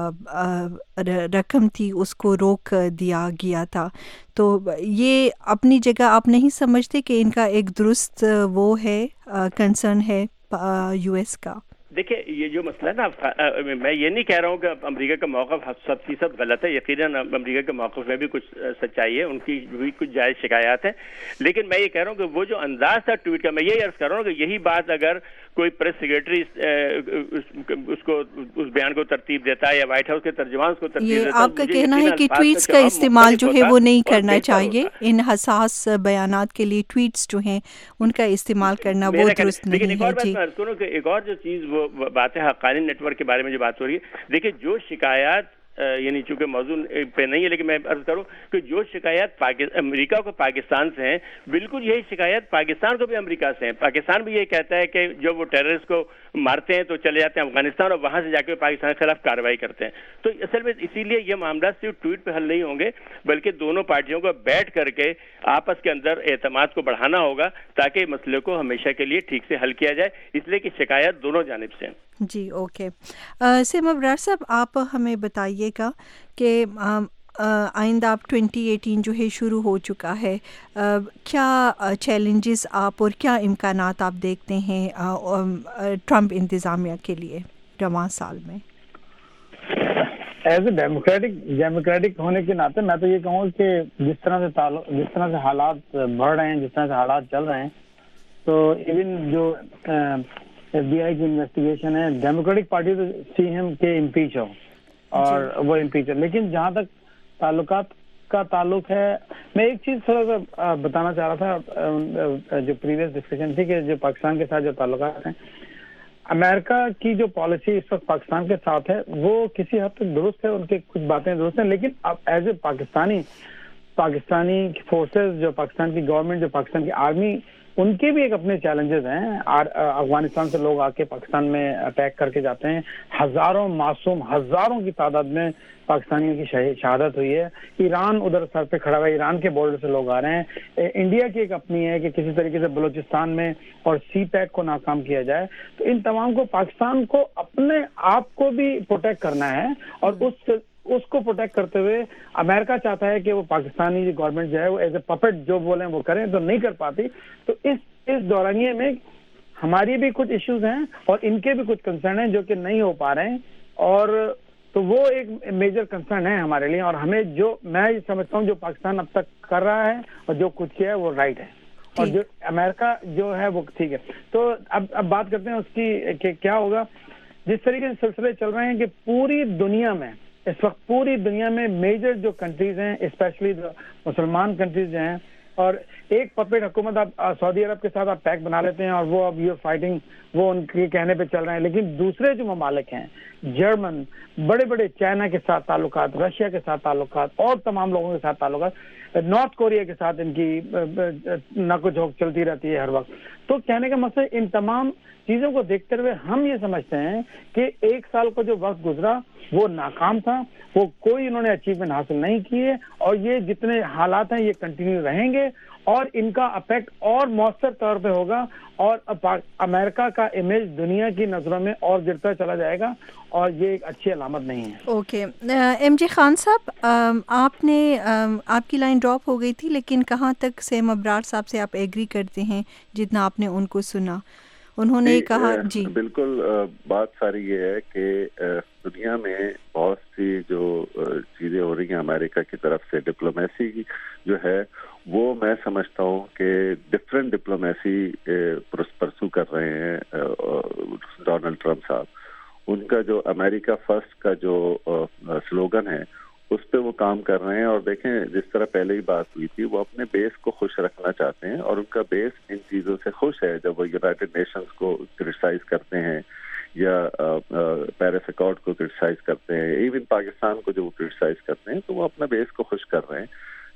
رقم تھی اس کو روک دیا گیا تھا. تو یہ اپنی جگہ آپ نہیں سمجھتے کہ ان کا ایک درست وہ ہے کنسرن ہے یو ایس کا؟ دیکھیے یہ جو مسئلہ ہے نا، میں یہ نہیں کہہ رہا ہوں کہ امریکہ کا موقف سب فیصد غلط ہے، یقیناً امریکہ کے موقف میں بھی کچھ سچائی ہے، ان کی بھی کچھ جائز شکایات ہیں، لیکن میں یہ کہہ رہا ہوں کہ وہ جو انداز تھا ٹویٹ کا، میں یہ عرض کر رہا ہوں کہ یہی بات اگر کوئی پریس سیکرٹری اس کو اس بیان کو ترتیب دیتا ہے یا وائٹ ہاؤس کے ترجمان اس کو ترتیب دیتا ہے، آپ کا کہنا ہے کہ ٹویٹس کا استعمال جو ہے وہ نہیں کرنا چاہیے، ان حساس بیانات کے لیے ٹویٹس جو ہیں ان کا استعمال کرنا وہ درست نہیں ہے. لیکن ایک اور بات میں عرض کروں کہ ایک اور جو چیز وہ بات ہے حقانی نیٹ ورک کے بارے میں جو بات ہو رہی ہے، دیکھیں جو شکایات یعنی چونکہ موضوع پہ نہیں ہے لیکن میں عرض کروں کہ جو شکایات امریکہ کو پاکستان سے ہیں، بالکل یہی شکایات پاکستان کو بھی امریکہ سے ہیں. پاکستان بھی یہ کہتا ہے کہ جب وہ ٹیررسٹ کو مارتے ہیں تو چلے جاتے ہیں افغانستان اور وہاں سے جا کے پاکستان کے خلاف کارروائی کرتے ہیں. تو اصل میں اسی لیے یہ معاملات صرف ٹویٹ پہ حل نہیں ہوں گے، بلکہ دونوں پارٹیوں کو بیٹھ کر کے آپس کے اندر اعتماد کو بڑھانا ہوگا تاکہ مسئلے کو ہمیشہ کے لیے ٹھیک سے حل کیا جائے، اس لیے کہ شکایات دونوں جانب سے ہیں. جی اوکے. سیم ابرار صاحب آپ ہمیں بتائیے گا کہ آئندہ آپ ٹوینٹی ایٹین جو ہے شروع ہو چکا ہے، کیا چیلنجز آپ اور کیا امکانات آپ دیکھتے ہیں ٹرمپ انتظامیہ کے لیے رواں سال میں؟ ایز اے ڈیموکریٹک ڈیموکریٹک ہونے کے ناطے میں تو یہ کہوں کہ جس طرح سے تعلق جس طرح سے حالات بڑھ رہے ہیں، جس طرح سے حالات چل رہے ہیں، تو ایون جو ایف بی آئی کی انویسٹیگیشن ہے، ڈیموکریٹک پارٹی تو سی ایم کے امپیچ ہو اور وہ امپیچ ہو، لیکن جہاں تک تعلقات کا تعلق ہے، میں ایک چیز تھوڑا سا بتانا چاہ رہا تھا جو پریویس ڈسکشن تھی کہ جو پاکستان کے ساتھ جو تعلقات ہیں، امریکہ کی جو پالیسی اس وقت پاکستان کے ساتھ ہے وہ کسی حد تک درست ہے، ان کی کچھ باتیں درست ہیں، لیکن اب as a Pakistani Pakistani forces, جو پاکستان کی گورنمنٹ، جو پاکستان کی آرمی، ان کے بھی ایک اپنے چیلنجز ہیں. افغانستان سے لوگ آ کے پاکستان میں اٹیک کر کے جاتے ہیں، ہزاروں معصوم ہزاروں کی تعداد میں پاکستانیوں کی شہادت ہوئی ہے. ایران ادھر سر پہ کھڑا ہوا ہے، ایران کے بارڈر سے لوگ آ رہے ہیں. انڈیا کی ایک اپنی ہے کہ کسی طریقے سے بلوچستان میں اور سی پیک کو ناکام کیا جائے. تو ان تمام کو پاکستان کو اپنے آپ کو بھی پروٹیکٹ کرنا ہے، اور اس اس کو پروٹیکٹ کرتے ہوئے امریکہ چاہتا ہے کہ وہ پاکستانی گورنمنٹ جو ہے وہ ایز اے پپٹ جو بولیں وہ کریں، تو نہیں کر پاتی. تو اس اس دورانیے میں ہماری بھی کچھ ایشوز ہیں اور ان کے بھی کچھ کنسرن ہیں جو کہ نہیں ہو پا رہے ہیں، اور تو وہ ایک میجر کنسرن ہے ہمارے لیے. اور ہمیں جو میں سمجھتا ہوں جو پاکستان اب تک کر رہا ہے اور جو کچھ کیا ہے وہ رائٹ ہے، اور جو امریکہ جو ہے وہ ٹھیک ہے. تو اب اب بات کرتے ہیں اس کی کہ کیا ہوگا. جس طریقے سے سلسلے چل رہے ہیں کہ پوری دنیا میں اس وقت پوری دنیا میں میجر جو کنٹریز ہیں، اسپیشلی مسلمان کنٹریز جو ہیں، اور ایک پپیٹ حکومت آپ سعودی عرب کے ساتھ آپ پیک بنا لیتے ہیں اور وہ اب یہ فائٹنگ وہ ان کے کہنے پہ چل رہے ہیں، لیکن دوسرے جو ممالک ہیں، جرمن، بڑے بڑے چائنا کے ساتھ تعلقات، رشیا کے ساتھ تعلقات، اور تمام لوگوں کے ساتھ تعلقات، نارتھ کوریا کے ساتھ ان کی ناکو جھوک چلتی رہتی ہے ہر وقت. تو کہنے کا مقصد ان تمام چیزوں کو دیکھتے ہوئے ہم یہ سمجھتے ہیں کہ ایک سال کا جو وقت گزرا وہ ناکام تھا، وہ کوئی انہوں نے اچیومنٹ حاصل نہیں کیے، اور یہ جتنے حالات ہیں یہ کنٹینیو رہیں گے، اور ان کا افیکٹ اور مؤثر طور پہ ہوگا، اور امریکہ کا امیج دنیا کی نظروں میں اور گرتا چلا جائے گا، اور یہ ایک اچھی علامت نہیں ہے. اوکے ایم جے خان صاحب، آپ نے آپ کی لائن ڈراپ ہو گئی تھی، لیکن کہاں تک سیم ابرار صاحب سے آپ ایگری کرتے ہیں جتنا آپ نے ان کو سنا؟ انہوں نے کہا جی بالکل. بات ساری یہ ہے کہ دنیا میں بہت سی جو چیزیں ہو رہی ہیں امریکہ کی طرف سے، ڈپلومیسی جو ہے وہ میں سمجھتا ہوں کہ ڈفرینٹ ڈپلومیسی پرسو کر رہے ہیں ڈونلڈ ٹرمپ صاحب. ان کا جو امریکہ فرسٹ کا جو سلوگن ہے اس پہ وہ کام کر رہے ہیں. اور دیکھیں جس طرح پہلے ہی بات ہوئی تھی, وہ اپنے بیس کو خوش رکھنا چاہتے ہیں اور ان کا بیس ان چیزوں سے خوش ہے. جب وہ یونائٹڈ نیشنز کو کرٹیسائز کرتے ہیں یا پیرس ایکارڈ کو کرٹیسائز کرتے ہیں, ایون پاکستان کو جو وہ کرٹیسائز کرتے ہیں, تو وہ اپنا بیس کو خوش کر رہے ہیں.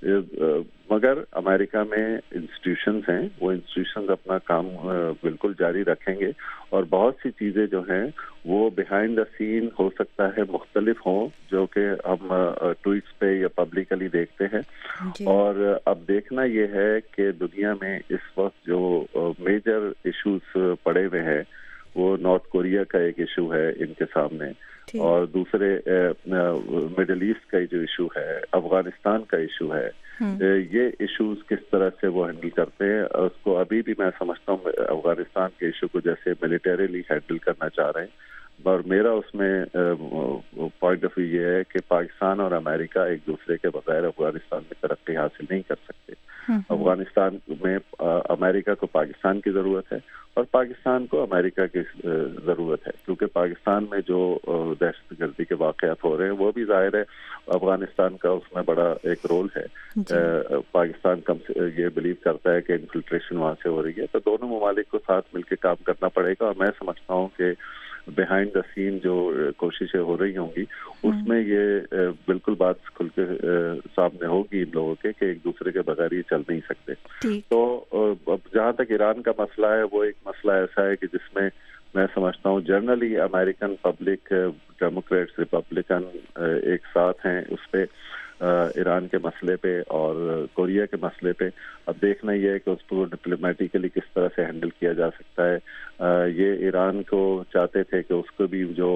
مگر امریکہ میں انسٹیٹیوشنز ہیں, وہ انسٹیٹیوشنز اپنا کام بالکل جاری رکھیں گے اور بہت سی چیزیں جو ہیں وہ بیہائنڈ دا سین ہو سکتا ہے مختلف ہوں, جو کہ ہم ٹویٹس پہ یا پبلکلی دیکھتے ہیں. جی. اور اب دیکھنا یہ ہے کہ دنیا میں اس وقت جو میجر ایشوز پڑے ہوئے ہیں, وہ نارتھ کوریا کا ایک ایشو ہے ان کے سامنے, اور دوسرے مڈل ایسٹ کا جو ایشو ہے, افغانستان کا ایشو ہے. یہ ایشوز کس طرح سے وہ ہینڈل کرتے ہیں اس کو ابھی بھی میں سمجھتا ہوں افغانستان کے ایشو کو جیسے ملیٹریلی ہینڈل کرنا چاہ رہے ہیں. اور میرا اس میں پوائنٹ آف ویو یہ ہے کہ پاکستان اور امریکہ ایک دوسرے کے بغیر افغانستان میں ترقی حاصل نہیں کر سکتے. افغانستان میں امریکہ کو پاکستان کی ضرورت ہے اور پاکستان کو امریکہ کی ضرورت ہے, کیونکہ پاکستان میں جو دہشت گردی کے واقعات ہو رہے ہیں وہ بھی ظاہر ہے افغانستان کا اس میں بڑا ایک رول ہے. پاکستان کم یہ بلیو کرتا ہے کہ انفلٹریشن وہاں سے ہو رہی ہے, تو دونوں ممالک کو ساتھ مل کے کام کرنا پڑے گا. اور میں سمجھتا ہوں کہ بیہائنڈ دا سین جو کوششیں ہو رہی ہوں گی اس میں یہ بالکل بات کھل کے سامنے ہوگی ان لوگوں کے کہ ایک دوسرے کے بغیر یہ چل نہیں سکتے. تو اب جہاں تک ایران کا مسئلہ ہے, وہ ایک مسئلہ ایسا ہے کہ جس میں میں سمجھتا ہوں generally American public, Democrats, Republican ایک ساتھ ہیں اس پہ, ایران کے مسئلے پہ اور کوریا کے مسئلے پہ. اب دیکھنا یہ ہے کہ اس کو ڈپلومیٹیکلی کس طرح سے ہینڈل کیا جا سکتا ہے. یہ ایران کو چاہتے تھے کہ اس کو بھی جو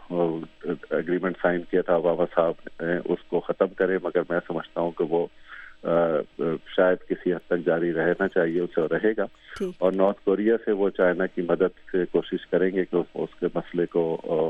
اگریمنٹ سائن کیا تھا اوباما صاحب نے اس کو ختم کرے, مگر میں سمجھتا ہوں کہ وہ شاید کسی حد تک جاری رہنا چاہیے, اسے رہے گا. اور نارتھ کوریا سے وہ چائنا کی مدد سے کوشش کریں گے کہ اس کے مسئلے کو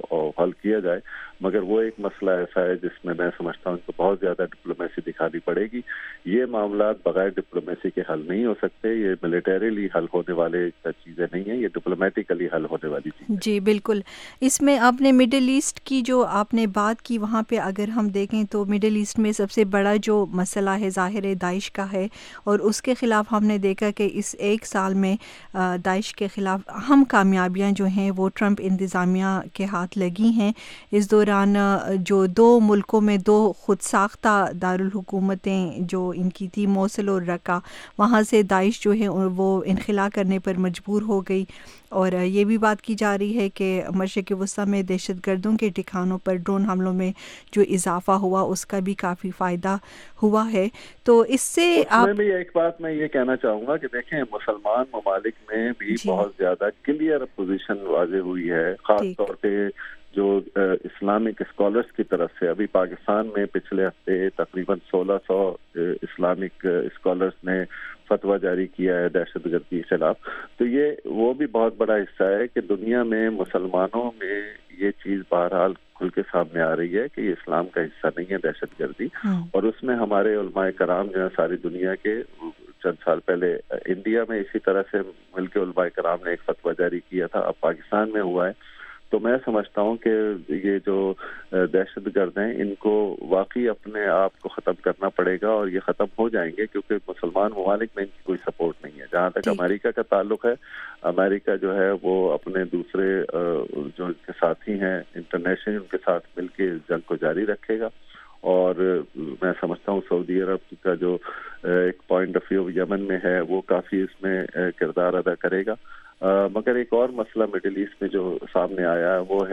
حل کیا جائے, مگر وہ ایک مسئلہ ایسا ہے جس میں میں سمجھتا ہوں کہ بہت زیادہ ڈپلومیسی دکھانی پڑے گی. یہ معاملات بغیر ڈپلومیسی کے حل نہیں ہو سکتے, یہ ملیٹریلی حل ہونے والے چیزیں نہیں ہیں, یہ ڈپلومیٹیکلی حل ہونے والی چیزیں. جی بالکل. اس میں آپ نے مڈل ایسٹ کی جو آپ نے بات کی, وہاں پہ اگر ہم دیکھیں تو مڈل ایسٹ میں سب سے بڑا جو مسئلہ ہے ظاہر داعش کا ہے, اور اس کے خلاف ہم نے دیکھا کہ اس ایک سال میں داعش کے خلاف اہم کامیابیاں جو ہیں وہ ٹرمپ انتظامیہ کے ہاتھ لگی ہیں. اس دوران جو دو ملکوں میں دو خود ساختہ دارالحکومتیں جو ان کی تھی, موصل اور رقہ, وہاں سے داعش جو ہے وہ انخلا کرنے پر مجبور ہو گئی. اور یہ بھی بات کی جا رہی ہے کہ مشرق وسطیٰ میں دہشت گردوں کے ٹھکانوں پر ڈرون حملوں میں جو اضافہ ہوا اس کا بھی کافی فائدہ ہوا ہے. تو اس سے آپ بھی ایک بات میں یہ کہنا چاہوں گا کہ دیکھیں مسلمان ممالک میں بھی جی. بہت زیادہ کلیئر پوزیشن واضح ہوئی ہے, خاص طور پہ جو اسلامک اسکالرس کی طرف سے. ابھی پاکستان میں پچھلے ہفتے تقریباً سولہ سو اسلامک اسکالرس نے فتویٰ جاری کیا ہے دہشت گردی کے خلاف. تو یہ وہ بھی بہت بڑا حصہ ہے کہ دنیا میں مسلمانوں میں یہ چیز بہرحال کھل کے سامنے آ رہی ہے کہ یہ اسلام کا حصہ نہیں ہے دہشت گردی. اور اس میں ہمارے علماء کرام جو ہے ساری دنیا کے, چند سال پہلے انڈیا میں اسی طرح سے مل کے علماء کرام نے ایک فتویٰ جاری کیا تھا, اب پاکستان میں ہوا ہے. تو میں سمجھتا ہوں کہ یہ جو دہشت گرد ہیں ان کو واقعی اپنے آپ کو ختم کرنا پڑے گا, اور یہ ختم ہو جائیں گے کیونکہ مسلمان ممالک میں ان کی کوئی سپورٹ نہیں ہے. جہاں تک امریکہ کا تعلق ہے, امریکہ جو ہے وہ اپنے دوسرے جو ان کے ساتھی ہیں انٹرنیشنل, ان کے ساتھ مل کے جنگ کو جاری رکھے گا. اور میں سمجھتا ہوں سعودی عرب کا جو ایک پوائنٹ آف ویو یمن میں ہے وہ کافی اس میں کردار ادا کرے گا. مگر ایک اور مسئلہ مڈل ایسٹ میں جو سامنے آیا ہے وہ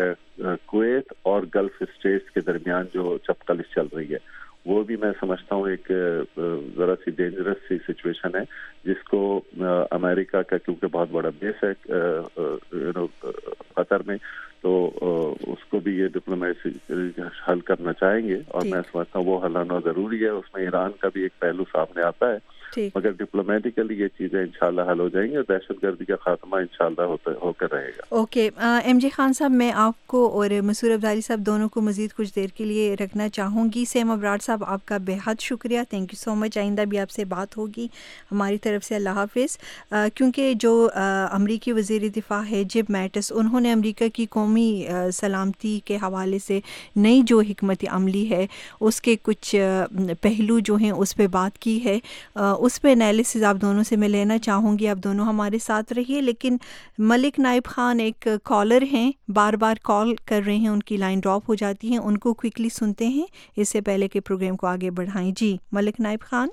ہے کویت اور گلف اسٹیٹس کے درمیان جو چپقلش چل رہی ہے. وہ بھی میں سمجھتا ہوں ایک ذرا سی ڈینجرس سی سچویشن ہے جس کو امریکہ کا کیونکہ بہت بڑا بیس ہے قطر میں, تو اس کو بھی یہ ڈپلومیسی حل کرنا چاہیں گے، اور میں سمجھتا ہوں وہ حل ہونا ضروری ہے. اس میں ایران کا بھی ایک پہلو سامنے آتا ہے، مگر ڈپلومیٹیکلی یہ چیزیں انشاءاللہ حل ہو جائیں گی اور دہشت گردی کا خاتمہ انشاءاللہ ہو کر رہے گا. اوکے ایم جے خان صاحب، میں آپ کو اور مسور عبدالی صاحب دونوں کو مزید کچھ دیر کے لیے رکھنا چاہوں گی. سیم ابرار صاحب، آپ کا بے حد شکریہ، تھینک یو سو مچ. آئندہ بھی آپ سے بات ہوگی ہماری طرف سے. اللہ حافظ. کیونکہ جو امریکی وزیر دفاع ہے جب میٹس، انہوں نے امریکہ کی قومی سلامتی کے حوالے سے نئی جو حکمت عملی ہے اس کے کچھ پہلو جو ہیں اس پہ بات کی ہے. اس پہ انالیسز آپ دونوں سے میں لینا چاہوں گی. آپ دونوں ہمارے ساتھ رہیے. لیکن ملک نائب خان ایک کالر ہیں، بار بار کال کر رہے ہیں، ان کی لائن ڈراپ ہو جاتی ہیں، ان کو کوئکلی سنتے ہیں اس سے پہلے کہ پروگرام کو آگے بڑھائیں. جی ملک نائب خان.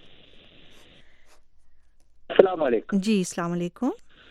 السلام علیکم. جی السلام علیکم.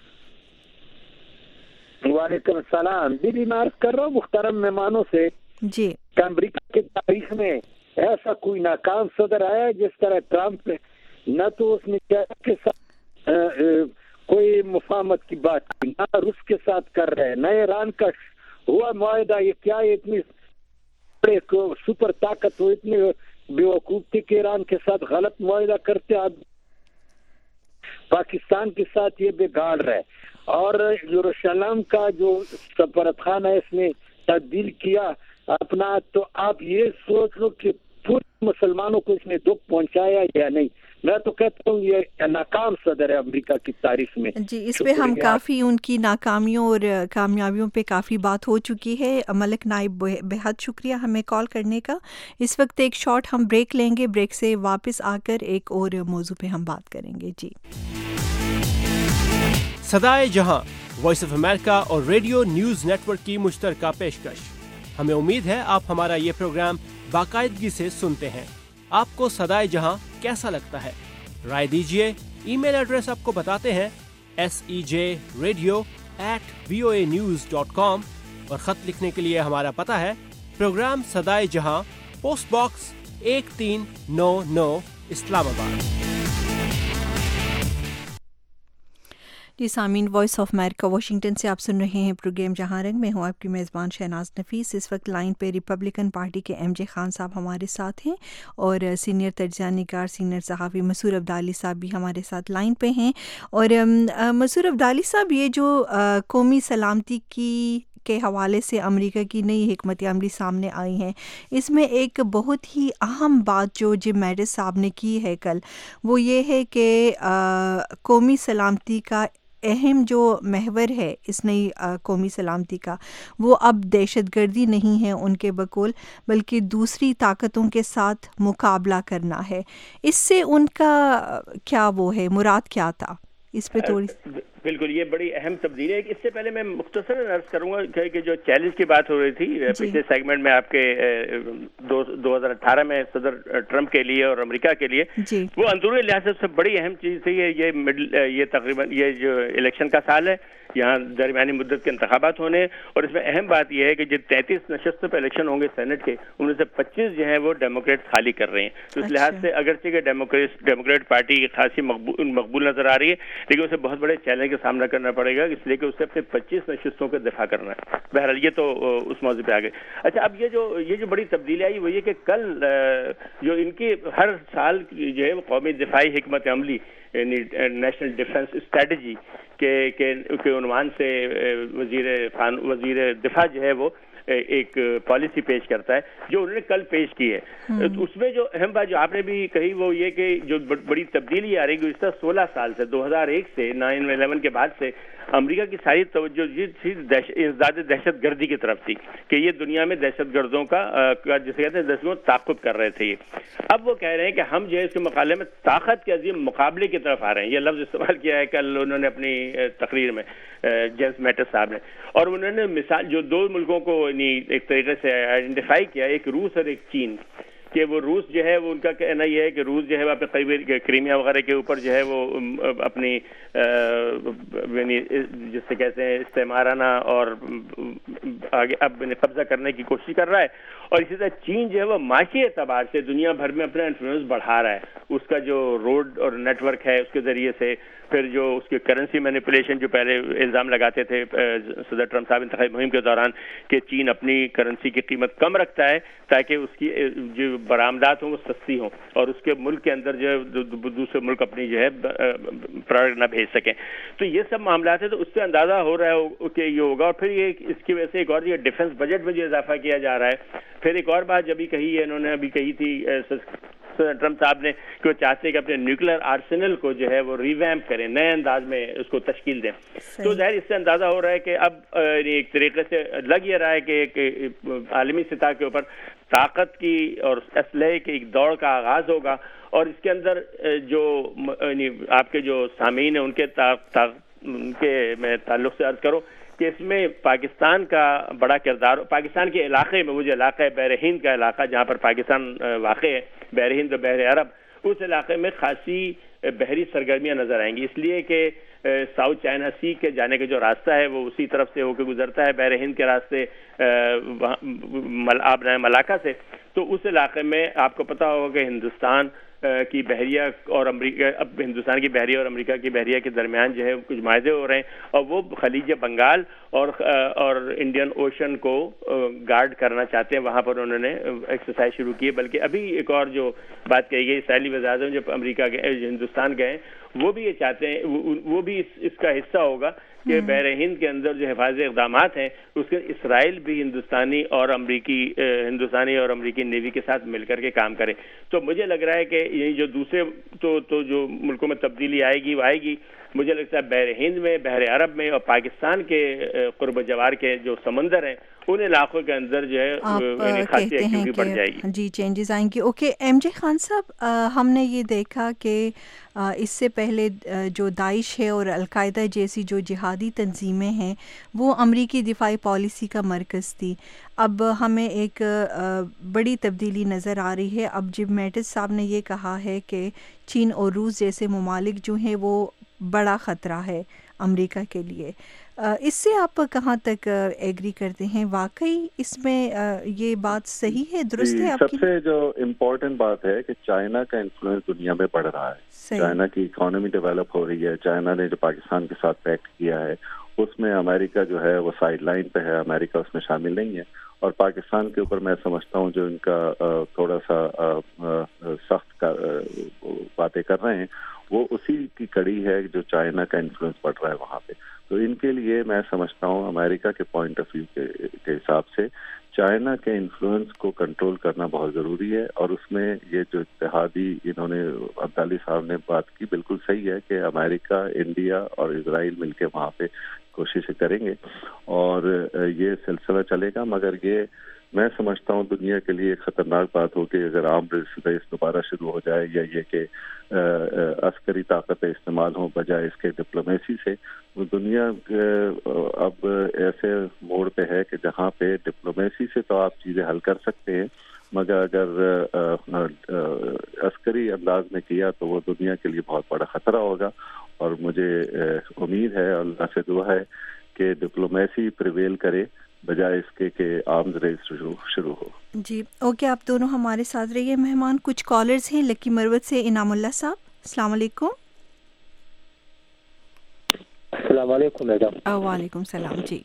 وعلیکم السلام. دیدی میں عرض کر رہا ہوں محترم مہمانوں سے جی کہ امریکہ کی تاریخ میں ایسا کوئی ناکام صدر آیا جس طرح ٹرمپ، نہ تو اس نے کے ساتھ کوئی مفاہمت کی بات کی، نہ روس کے ساتھ کر رہے، نہ ایران کا ہوا معاہدہ. یہ کیا اتنی سپر طاقت ہو، اتنی بیوقوف تھی کہ ایران کے ساتھ غلط معاہدہ کرتے، اب پاکستان کے ساتھ یہ بگاڑ رہے. اور یروشلم کا جو سفارت خانہ ہے اس نے تبدیل کیا اپنا. تو آپ یہ سوچ لو کہ پورے مسلمانوں کو اس نے دکھ پہنچایا یا نہیں. میں تو کہتا ہوں یہ ناکام صدر ہے امریکہ کی تاریخ میں. جی اس پہ ہم کافی ان کی ناکامیوں اور کامیابیوں پہ کافی بات ہو چکی ہے. ملک نائب بے حد شکریہ ہمیں کال کرنے کا. اس وقت ایک شارٹ ہم بریک لیں گے، بریک سے واپس آ کر ایک اور موضوع پہ ہم بات کریں گے. جی صدائے جہاں وائس آف امریکہ اور ریڈیو نیوز نیٹ ورک کی مشترکہ پیشکش. ہمیں امید ہے آپ ہمارا یہ پروگرام باقاعدگی سے سنتے ہیں. آپ کو صدائے جہاں کیسا لگتا ہے؟ رائے دیجیے. ای میل ایڈریس آپ کو بتاتے ہیں، S E J radio at V O A news dot com, اور خط لکھنے کے لیے ہمارا پتہ ہے پروگرام صدائے جہاں، پوسٹ باکس ایک تین نو نو، اسلام آباد. جی سامعین، وائس آف امریکہ واشنگٹن سے آپ سن رہے ہیں پروگرام جہاں رنگ. میں ہوں آپ کی میزبان شہناز نفیس. اس وقت لائن پہ ریپبلکن پارٹی کے ایم جے خان صاحب ہمارے ساتھ ہیں، اور سینئر تجزیہ نگار، سینئر صحافی مسور عبدالی صاحب بھی ہمارے ساتھ لائن پہ ہیں. اور مسور عبدالی صاحب، یہ جو قومی سلامتی کی کے حوالے سے امریکہ کی نئی حکمت عملی سامنے آئی ہیں، اس میں ایک بہت ہی اہم بات جو جم میٹس صاحب نے کی ہے کل، وہ یہ ہے کہ قومی سلامتی کا اہم جو محور ہے اس نئی قومی سلامتی کا، وہ اب دہشت گردی نہیں ہے ان کے بقول، بلکہ دوسری طاقتوں کے ساتھ مقابلہ کرنا ہے. اس سے ان کا کیا وہ ہے، مراد کیا تھا؟ اس پہ تھوڑی بالکل یہ بڑی اہم تبدیلی ہے. اس سے پہلے میں مختصراً عرض کروں گا کہ جو چیلنج کی بات ہو رہی تھی پچھلے سیگمنٹ میں آپ کے دو ہزار اٹھارہ میں صدر ٹرمپ کے لیے اور امریکہ کے لیے، وہ اندرونی لحاظ سے بڑی اہم چیز تھی. یہ یہ تقریباً یہ جو الیکشن کا سال ہے، یہاں درمیانی مدت کے انتخابات ہونے، اور اس میں اہم بات یہ ہے کہ جو تینتیس نشستوں پہ الیکشن ہوں گے سینٹ کے، ان میں سے پچیس جو ہیں وہ ڈیموکریٹ خالی کر رہے ہیں. تو اس لحاظ سے اگرچہ کہ ڈیموکریٹ ڈیموکریٹ پارٹی کی خاصی مقبول نظر آ رہی ہے، لیکن اسے بہت بڑے چیلنج کا سامنا کرنا پڑے گا، اس لیے کہ اسے اپنے پچیس نشستوں کا دفاع کرنا ہے. بہرحال یہ تو اس موضوع پہ آ گئے. اچھا، اب یہ جو یہ جو بڑی تبدیلی آئی وہ یہ کہ کل جو ان کی ہر سال جو ہے وہ قومی دفاعی حکمت عملی، یعنی نیشنل ڈیفنس اسٹریٹجی کے کے عنوان سے وزیر وزیر دفاع جو ہے وہ ایک پالیسی پیش کرتا ہے، جو انہوں نے کل پیش کی ہے. اس میں جو اہم بات جو آپ نے بھی کہی وہ یہ کہ جو بڑی تبدیلی آ رہی ہے گزشتہ سولہ سال سے، دو ہزار ایک سے نائن الیون کے بعد سے امریکہ کی ساری توجہ یہ تھی ازداد دہشت گردی کی طرف تھی کہ یہ دنیا میں دہشت گردوں کا جسے کہتے ہیں دہشتوں تعاقب کر رہے تھے. اب وہ کہہ رہے ہیں کہ ہم جو ہے اس کے مقابلے میں طاقت کے عظیم مقابلے کی طرف آ رہے ہیں. یہ لفظ استعمال کیا ہے کل انہوں نے اپنی تقریر میں، جیمس میٹس صاحب نے، اور انہوں نے مثال جو دو ملکوں کو ایک طریقے سے آئیڈینٹیفائی کیا، ایک روس اور ایک چین. کہ وہ روس جو ہے وہ ان کا کہنا یہ ہے کہ روس جو ہے وہاں پہ کریمیا وغیرہ کے اوپر جو ہے وہ اپنی یعنی جس سے کہتے ہیں استعمارانہ اور آگے اب قبضہ کرنے کی کوشش کر رہا ہے. اور اسی طرح چین جو ہے وہ معاشی اعتبار سے دنیا بھر میں اپنا انفلوئنس بڑھا رہا ہے. اس کا جو روڈ اور نیٹ ورک ہے اس کے ذریعے سے, پھر جو اس کی کرنسی مینیپولیشن جو پہلے الزام لگاتے تھے صدر ٹرمپ صاحب انتخابی مہم کے دوران کہ چین اپنی کرنسی کی قیمت کم رکھتا ہے تاکہ اس کی جو برآمدات ہوں وہ سستی ہوں اور اس کے ملک کے اندر جو ہے دوسرے ملک اپنی جو ہے پروڈکٹ نہ بھیج سکیں. تو یہ سب معاملات ہیں, تو اس سے اندازہ ہو رہا ہے کہ یہ ہوگا. اور پھر یہ اس کی وجہ سے ایک اور یہ ڈیفنس بجٹ میں جو اضافہ کیا جا رہا ہے. پھر ایک اور بات جب بھی کہی ہے انہوں نے ابھی کہی تھی ٹرمپ صاحب نے کہ وہ چاہتے ہیں کہ اپنے نیوکلیر آرسنل کو جو ہے وہ ریویمپ کریں, نئے انداز میں اس کو تشکیل دیں. تو ظاہر اس سے اندازہ ہو رہا ہے کہ اب ایک طریقے سے لگ یہ رہا ہے کہ ایک عالمی سطح کے اوپر طاقت کی اور اسلحے کی ایک دوڑ کا آغاز ہوگا. اور اس کے اندر جو آپ کے جو سامعین ہیں ان کے ان کے میں تعلق سے عرض کروں کہ اس میں پاکستان کا بڑا کردار, پاکستان کے علاقے میں, وہ جو علاقہ ہے بحر ہند کا علاقہ جہاں پر پاکستان واقع ہے, بحر ہند و بحر عرب, اس علاقے میں خاصی بحری سرگرمیاں نظر آئیں گی, اس لیے کہ ساؤتھ چائنا سی کے جانے کا جو راستہ ہے وہ اسی طرف سے ہو کے گزرتا ہے, بحر ہند کے راستے آبنائے ملاکا سے. تو اس علاقے میں آپ کو پتہ ہوگا کہ ہندوستان کی بحریہ اور امریکہ, اب ہندوستان کی بحریہ اور امریکہ کی بحریہ کے درمیان جو ہے کچھ معاہدے ہو رہے ہیں, اور وہ خلیج بنگال اور اور انڈین اوشن کو گارڈ کرنا چاہتے ہیں. وہاں پر انہوں نے ایکسرسائز شروع کی ہے. بلکہ ابھی ایک اور جو بات کہی گئی, اسرائیلی وزیر اعظم جب امریکہ گئے, ہندوستان گئے, وہ بھی یہ چاہتے ہیں, وہ بھی اس کا حصہ ہوگا کہ بحر ہند کے اندر جو حفاظتی اقدامات ہیں اس کے اسرائیل بھی ہندوستانی اور امریکی ہندوستانی اور امریکی نیوی کے ساتھ مل کر کے کام کرے. تو مجھے لگ رہا ہے کہ یہ جو دوسرے تو تو جو ملکوں میں تبدیلی آئے گی وہ آئے گی. مجھے لگتا ہے بحر ہند میں, بحر عرب میں اور پاکستان کے قرب جوار کے جو سمندر ہیں ان علاقوں کے اندر جو ہے خاصی ایکٹیویٹی بڑھ جائے گی. جی چینجز آئیں گی. اوکے ایم جے خان صاحب, ہم نے یہ دیکھا کہ اس سے پہلے جو داعش ہے اور القاعدہ جیسی جو جہادی تنظیمیں ہیں وہ امریکی دفاعی پالیسی کا مرکز تھی. اب ہمیں ایک بڑی تبدیلی نظر آ رہی ہے. اب جب میٹس صاحب نے یہ کہا ہے کہ چین اور روس جیسے ممالک جو ہیں وہ بڑا خطرہ ہے امریکہ کے لیے, اس سے آپ کہاں تک ایگری کرتے ہیں؟ واقعی اس میں یہ بات صحیح ہے, درست ہے؟ سب سے جو امپورٹنٹ بات ہے کہ چائنا کا انفلوئنس دنیا میں بڑھ رہا ہے. چائنا کی اکانومی ڈیولپ ہو رہی ہے. چائنا نے جو پاکستان کے ساتھ پیکٹ کیا ہے اس میں امریکہ جو ہے وہ سائڈ لائن پہ ہے, امریکہ اس میں شامل نہیں ہے. اور پاکستان کے اوپر میں سمجھتا ہوں جو ان کا تھوڑا سا سخت باتیں کر رہے ہیں وہ اسی کی کڑی ہے جو چائنا کا انفلوئنس بڑھ رہا ہے وہاں پہ. تو ان کے لیے میں سمجھتا ہوں امریکہ کے پوائنٹ آف ویو کے حساب سے چائنا کے انفلوئنس کو کنٹرول کرنا بہت ضروری ہے. اور اس میں یہ جو اتحادی انہوں نے عبدالی صاحب نے بات کی بالکل صحیح ہے کہ امریکہ, انڈیا اور اسرائیل مل کے وہاں پہ کوششیں کریں گے اور یہ سلسلہ چلے گا. مگر یہ میں سمجھتا ہوں دنیا کے لیے ایک خطرناک بات ہو کہ اگر عام ریس دوبارہ شروع ہو جائے یا یہ کہ عسکری طاقتیں استعمال ہوں بجائے اس کے ڈپلومیسی سے. دنیا اب ایسے موڑ پہ ہے کہ جہاں پہ ڈپلومیسی سے تو آپ چیزیں حل کر سکتے ہیں مگر اگر عسکری انداز میں کیا تو وہ دنیا کے لیے بہت بڑا خطرہ ہوگا. اور مجھے امید ہے, اللہ سے دعا ہے کہ ڈپلومیسی پریویل کرے بجائے اس کے کہ آرمز ریس شروع ہو. جی اوکے, آپ دونوں ہمارے ساتھ رہیے. مہمان کچھ کالرز ہیں. لکی مروت سے انعام اللہ صاحب, السلام علیکم. السلام علیکم میڈم. وعلیکم السلام. جی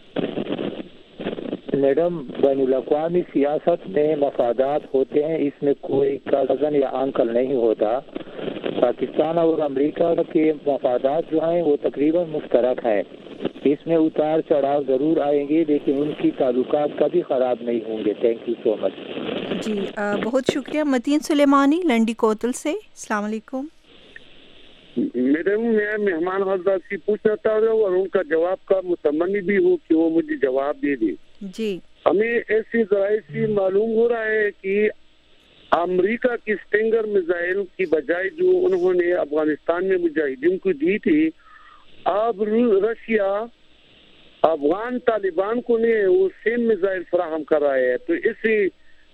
میڈم, بین الاقوامی سیاست میں مفادات ہوتے ہیں, اس میں کوئی کزن یا انکل نہیں ہوتا. پاکستان اور امریکہ کے مفادات جو ہیں وہ تقریباً مشترک ہیں. اس میں اتار چڑھاؤ ضرور آئیں گے لیکن ان کی تعلقات کبھی خراب نہیں ہوں گے. تھینک یو سو مچ. جی بہت شکریہ. متین سلیمانی لنڈی کوتل سے, السلام علیکم. میڈم میں مہمان حضرات سے پوچھنا چاہ رہا ہوں اور ان کا جواب کا متمنی بھی ہوں کہ وہ مجھے جواب دے دیں. جی ہمیں ایسی ذرائع سے معلوم ہو رہا ہے کہ امریکہ کی اسٹنگر میزائل کی بجائے جو انہوں نے افغانستان میں مجاہدین کو دی تھی, اب رشیا افغان طالبان کو نے وہ سیم میزائل فراہم کر رہا ہے. تو اسی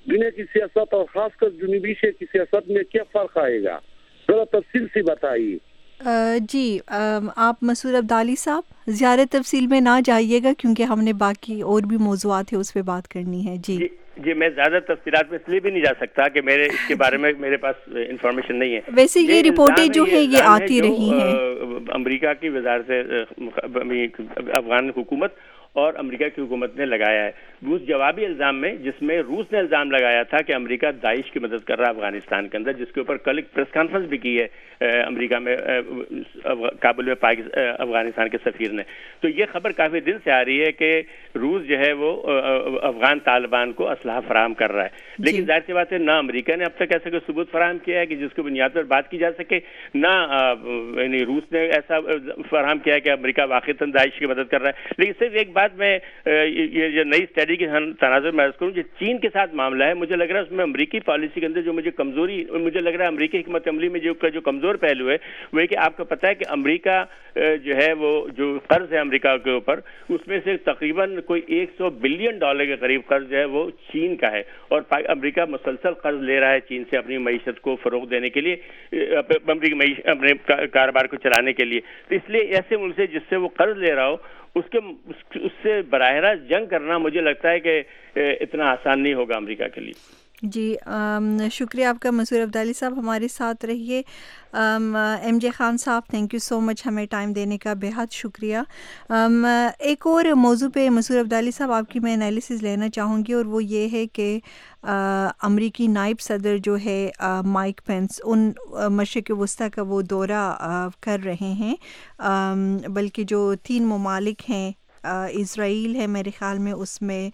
दुनिया की सियासत और खासकर जनूबी एशिया की सियासत में क्या फर्क आएगा, जरा तफसील से बताइए। जी आप मसूर अब्दाली साहब ज़्यादा तफसील में ना जाइएगा क्योंकि हमने बाकी और भी मौज़ूआत है उस पर बात करनी है। जी जी, जी मैं ज़्यादा तफसीलात में इसलिए भी नहीं जा सकता कि मेरे इसके बारे में मेरे पास इंफॉर्मेशन नहीं है। वैसे ये रिपोर्टें जो है ये आती रही हैं। अमेरिका की वजारत अफगान हुकूमत और अमेरिका की हुकूमत ने लगाया है उस जवाबी इल्ज़ाम में, जिसमें रूस ने इल्ज़ाम लगाया था कि अमेरिका दाइश की मदद कर रहा है अफगानिस्तान के अंदर, जिसके ऊपर कल एक प्रेस कॉन्फ्रेंस भी की है अमेरिका में, काबुल में अफगानिस्तान के सफीर ने। तो ये खबर काफ़ी दिन से आ रही है कि रूस जो है वो अफगान तालिबान को असलहा फराहम कर रहा है, लेकिन जाहिर सी बात है ना अमेरिका ने अब तक ऐसा कोई सबूत फराहम किया है कि जिसको बुनियाद पर बात की जा सके, ना यानी रूस ने ऐसा फराहम किया है कि अमेरिका वाक़ईतन दाइश की मदद कर रहा है। लेकिन सिर्फ एक बात मैं ये जो नई स्टडी की तनाजुर महसूस करूँ, जो चीन के साथ मामला है, मुझे लग रहा है उसमें अमेरिकी पॉलिसी के अंदर जो मुझे कमजोरी, मुझे लग रहा है अमेरिकी हिकमत अमली में जो जो कमजोर पहलू है वो है कि आपको पता है कि अमेरिका जो है वो जो कर्ज है अमेरिका के ऊपर, उसमें से तकरीबन कोई एक सौ बिलियन डॉलर के करीब कर्ज है वो चीन का है, और अमेरिका मुसलसल कर्ज ले रहा है चीन से अपनी मईशत को फरोग देने के लिए, अमेरिकी अपने कारोबार को चलाने के लिए। तो इसलिए ऐसे मुल्क से जिससे वो कर्ज ले रहा हो उसके उससे बराह रास्त जंग करना मुझे लगता है कि इतना आसान नहीं होगा अमेरिका के लिए। जी आम, शुक्रिया आपका मसूर अब्दाली साहब, हमारे साथ रहिए। एम जे खान साहब थैंक यू सो मच हमें टाइम देने का, बेहद शुक्रिया। आम, एक और मौजू पे मसूर अब्दाली साहब आपकी मैं एनालिसिस लेना चाहूँगी, और वो ये है कि अमरीकी नायब सदर जो है आ, माइक पेंस उन मशरिक़ वस्ता का वो दौरा आ, कर रहे हैं, आ, बल्कि जो तीन ममालिक हैं, इज़राइल है मेरे ख़्याल में, उसमें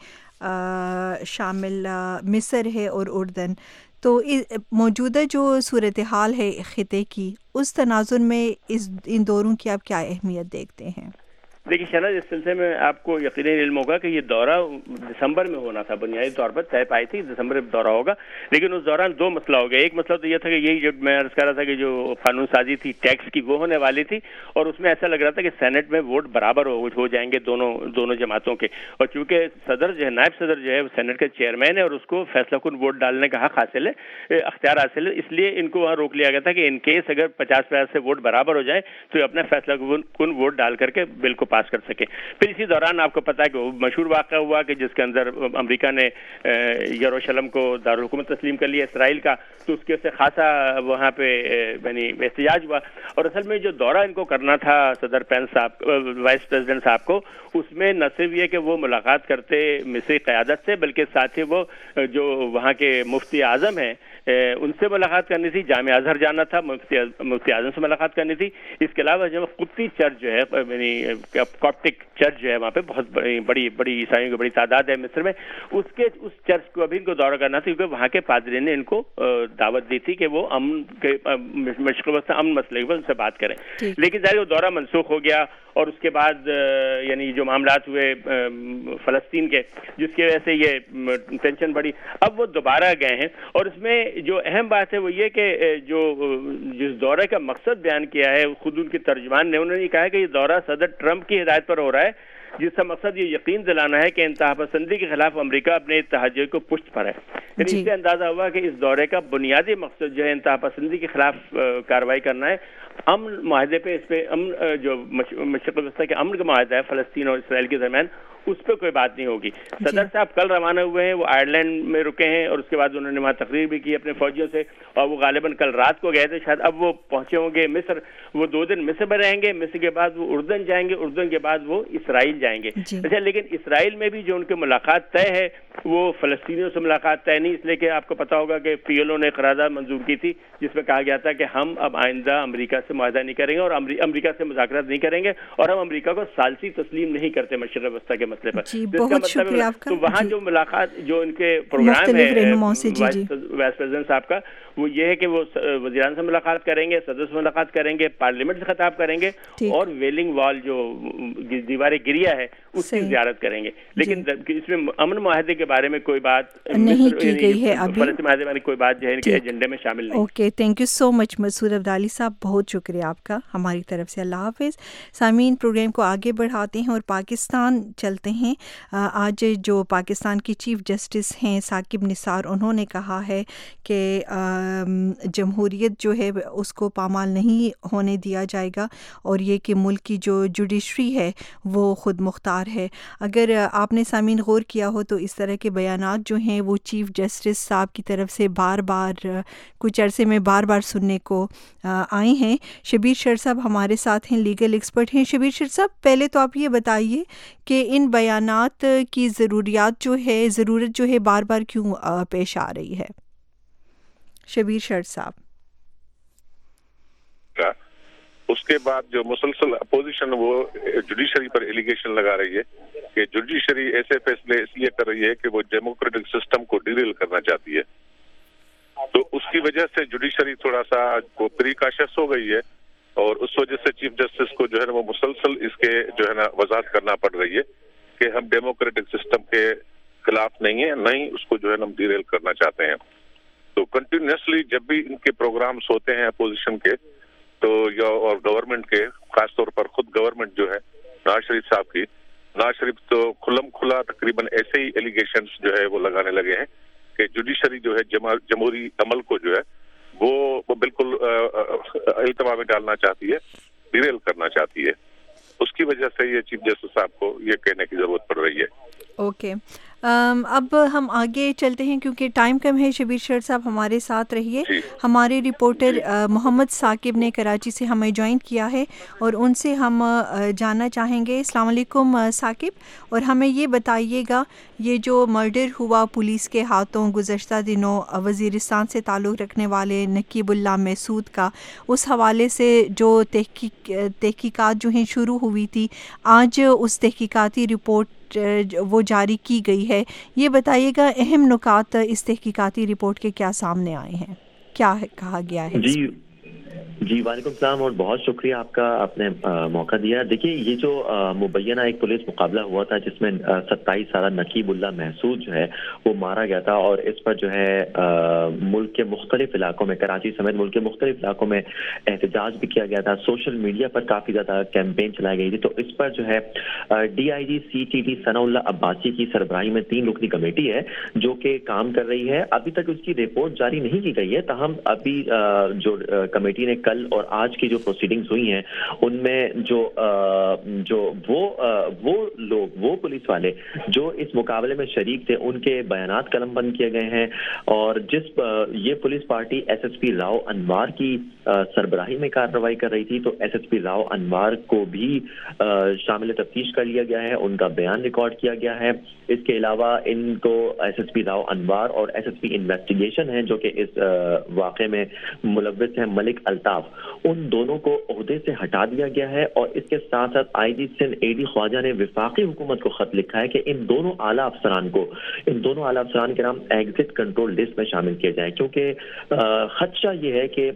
शामिल मिस्र है और उर्दन। तो मौजूदा जो सूरत हाल है ख़िते की, उस तनाजुर में इस इन दौरों की आप क्या अहमियत देखते हैं? देखिए शहनाज, इस सिलसिले में आपको यकीनन इल्म होगा कि ये दौरा दिसंबर में होना था, बुनियादी तौर पर तय पाई थी दिसंबर में दौरा होगा, लेकिन उस दौरान दो मसला हो गया। एक मसला तो ये था कि यही जो मैं अर्ज कर रहा था कि जो कानून साजी थी टैक्स की वो होने वाली थी, और उसमें ऐसा लग रहा था कि सेनेट में वोट बराबर हो, हो जाएंगे दोनों दोनों जमातों के, और चूंकि सदर जो है नायब सदर जो है वो सेनेट का चेयरमैन है और उसको फैसला कुन वोट डालने का हक हासिल है, अख्तियार हासिल है, इसलिए इनको वहाँ रोक लिया गया था कि इन केस अगर पचास पचास से वोट बराबर हो जाए तो अपना फैसला कुन वोट डाल करके बिल को पास कर सके। फिर इसी दौरान आपको पता है कि वो मशहूर वाक़या हुआ कि जिसके अंदर अमेरिका ने यरूशलेम को दारुल हुकूमत तस्लीम कर लिया इसराइल का, तो उसके से खासा वहाँ पे यानी एहतजाज हुआ। और असल में जो दौरा इनको करना था सदर पेंस साहब वाइस प्रेसिडेंट साहब को, उसमें न सिर्फ ये कि वो मुलाकात करते मिस्री क़यादत से, बल्कि साथ ही वो जो वहाँ के मुफ्ती आज़म हैं उनसे मुलाकात करनी थी, जामिया अज़हर जाना था, मुफ्ती मुफ्ती आज़म से मुलाकात करनी थी। इसके अलावा जो कुप्ती चर्च जो है यानी कॉप्टिक चर्च जो है वहाँ पे बहुत बड़ी बड़ी बड़ी ईसाइयों की बड़ी तादाद है मिस्र में, उसके उस चर्च को अभी इनको दौरा करना था, क्योंकि वहाँ के पादरी ने इनको दावत दी थी कि वो अमन के मुश्किल अमन मसले पर उनसे बात करें। लेकिन ज़ाहिर वो दौरा मनसूख हो गया, और उसके बाद यानी जो मामलात हुए फ़लस्तीन के, जिसकी वजह से ये टेंशन बढ़ी, अब वो दोबारा गए हैं। और इसमें जो अहम बात है वो ये कि जो जिस दौरे का मकसद बयान किया है खुद उनके तर्जुमान ने, उन्होंने कहा कि ये दौरा सदर ट्रंप की हिदायत पर हो रहा है, जिसका मकसद ये यकीन दिलाना है कि इंतहा पसंदी के खिलाफ अमेरिका अपने इत्तेहादियों को पुष्ट पर है। यानी इससे अंदाजा हुआ कि इस दौरे का बुनियादी मकसद जो है इंतहा पसंदी के खिलाफ कार्रवाई करना है, अमन माहदे पे, इस पे अमन जो मशरिक़ वस्ता के अमन का माहदा है फ़लस्तीन और इसराइल के दरमियान, उस पर कोई बात नहीं होगी। सदर साहब कल रवाना हुए हैं, वो आयरलैंड में रुके हैं और उसके बाद उन्होंने वहाँ तकरीर भी की अपने फौजियों से, और वो गालिबन कल रात को गए थे, शायद अब वो पहुंचे होंगे मिस्र। वो दो दिन मिस्र में रहेंगे, मिस्र के बाद वो उर्दन जाएंगे, उर्दन के बाद वो इसराइल जाएंगे। अच्छा, लेकिन इसराइल में भी जो उनकी मुलाकात तय है वो फ़लस्तीनियों से मुलाकात तय नहीं, इसलिए कि आपको पता होगा कि पी एल ओ ने करारदाद मंजूर की थी जिसमें कहा गया था कि हम अब आइंदा अमेरिका से मुआहदा नहीं करेंगे और अमेरिका से मुज़ाकरात नहीं करेंगे, और हम अमेरिका को सालसी तस्लीम नहीं करते मशरिक़ वस्ता के मसले पर। बहुत शुक्रिया आपका। तो वहाँ जो मुलाकात जो इनके प्रोग्राम है वाइस प्रेसिडेंट साहब का, वो ये है कि वो वज़ीरान से मुलाकात करेंगे, सदर से मुलाकात करेंगे, पार्लियामेंट से खिताब करेंगे, और वेलिंग वॉल जो दीवार गिरिया है उसकी ज़ियारत करेंगे। लेकिन इसमें अमन मुआहदे के بارے میں کوئی بات نہیں کی گئی ہے ابھی، فلسطین معاہدے والی کوئی بات جو ہے ان کے ایجنڈے میں شامل نہیں. Okay, thank you so much Masood Abdali صاحب، بہت شکریہ آپ کا ہماری طرف سے. اللہ حافظ. سامعین، پروگرام کو آگے بڑھاتے ہیں اور پاکستان چلتے ہیں. آج جو پاکستان کی چیف جسٹس ہیں ثاقب نثار، انہوں نے کہا ہے کہ جمہوریت جو ہے اس کو پامال نہیں ہونے دیا جائے گا، اور یہ کہ ملک کی جو جوڈیشری ہے وہ خود مختار ہے. اگر آپ نے سامعین غور کیا ہو تو اس طرح کے بیانات جو ہیں وہ چیف جسٹس صاحب کی طرف سے بار بار کچھ عرصے میں بار بار سننے کو آئے ہیں. شبیر شر صاحب ہمارے ساتھ ہیں، لیگل ایکسپرٹ ہیں. شبیر شر صاحب، پہلے تو آپ یہ بتائیے کہ ان بیانات کی ضروریات جو ہے ضرورت جو ہے بار بار کیوں پیش آ رہی ہے؟ شبیر شر صاحب. اس کے بعد جو مسلسل اپوزیشن وہ جوڈیشری پر ایلیگیشن لگا رہی ہے کہ جوڈیشری ایسے فیصلے اس لیے کر رہی ہے کہ وہ ڈیموکریٹک سسٹم کو ڈیریل کرنا چاہتی ہے. تو اس کی وجہ سے جوڈیشری تھوڑا سا وہ پریکاشس ہو گئی ہے، اور اس وجہ سے چیف جسٹس کو جو ہے نا وہ مسلسل اس کے جو ہے نا وضاحت کرنا پڑ رہی ہے کہ ہم ڈیموکریٹک سسٹم کے خلاف نہیں ہیں، نہ ہی اس کو جو ہے نا ہم ڈیریل کرنا چاہتے ہیں. تو کنٹینیوسلی جب بھی ان کے پروگرامز ہوتے ہیں اپوزیشن کے تو یا اور گورنمنٹ کے، خاص طور پر خود گورنمنٹ جو ہے نواز شریف صاحب کی، نواز شریف تو کھلم کھلا تقریباً ایسے ہی ایلیگیشنز جو ہے وہ لگانے لگے ہیں کہ جوڈیشری جو ہے جمہوری عمل کو جو ہے وہ وہ بالکل التوا میں ڈالنا چاہتی ہے، ڈیریل کرنا چاہتی ہے. اس کی وجہ سے یہ چیف جسٹس صاحب کو یہ کہنے کی ضرورت پڑ رہی ہے. اوکے، اب ہم آگے چلتے ہیں کیونکہ ٹائم کم ہے. شبیر شر صاحب ہمارے ساتھ رہیے. ہمارے رپورٹر محمد ثاقب نے کراچی سے ہمیں جوائن کیا ہے اور ان سے ہم جاننا چاہیں گے. السلام علیکم ثاقب، اور ہمیں یہ بتائیے گا یہ جو مرڈر ہوا پولیس کے ہاتھوں گزشتہ دنوں وزیرستان سے تعلق رکھنے والے نقیب اللہ محسود کا، اس حوالے سے جو تحقیق تحقیقات جو ہیں شروع ہوئی تھی، آج اس تحقیقاتی رپورٹ وہ جاری کی گئی ہے. یہ بتائیے گا اہم نکات اس تحقیقاتی رپورٹ کے کیا سامنے آئے ہیں، کیا کہا گیا ہے؟ جی جی وعلیکم السلام، اور بہت شکریہ آپ کا، آپ نے موقع دیا. دیکھیے یہ جو مبینہ ایک پولیس مقابلہ ہوا تھا جس میں ستائیس سالہ نقیب اللہ محسود جو ہے وہ مارا گیا تھا، اور اس پر جو ہے ملک کے مختلف علاقوں میں، کراچی سمیت ملک کے مختلف علاقوں میں احتجاج بھی کیا گیا تھا. سوشل میڈیا پر کافی زیادہ کیمپین چلائی گئی تھی. تو اس پر جو ہے D I G C T T Sanaullah Abbasi کی سربراہی میں تین رکنی کمیٹی ہے جو کہ کام کر رہی ہے. ابھی تک اس کی رپورٹ جاری نہیں کی گئی ہے، تاہم ابھی جو کمیٹی نے کل اور آج کی جو پروسیڈنگز ہوئی ہیں ان میں جو جو وہ وہ لوگ وہ پولیس والے جو اس مقابلے میں شریک تھے ان کے بیانات قلم بند کیے گئے ہیں. اور جس یہ police party S S P Rao Anwar کی سربراہی میں کارروائی کر رہی تھی، تو S S P Rao Anwar کو بھی شامل تفتیش کر لیا گیا ہے، ان کا بیان ریکارڈ کیا گیا ہے. اس کے علاوہ ان کو S S P Rao Anwar اور ایس ایس پی انویسٹیگیشن ہے جو کہ اس واقعے میں ملوث ہیں ملک الطاف، ان دونوں کو عہدے سے ہٹا دیا گیا ہے. اور اس کے ساتھ ساتھ آئی جی سندھ اے ڈی خواجہ نے وفاقی حکومت کو خط لکھا ہے کہ ان دونوں اعلیٰ افسران کو ان دونوں اعلیٰ افسران کے نام ایگزٹ کنٹرول لسٹ میں شامل کیے جائیں، کیونکہ خدشہ یہ ہے کہ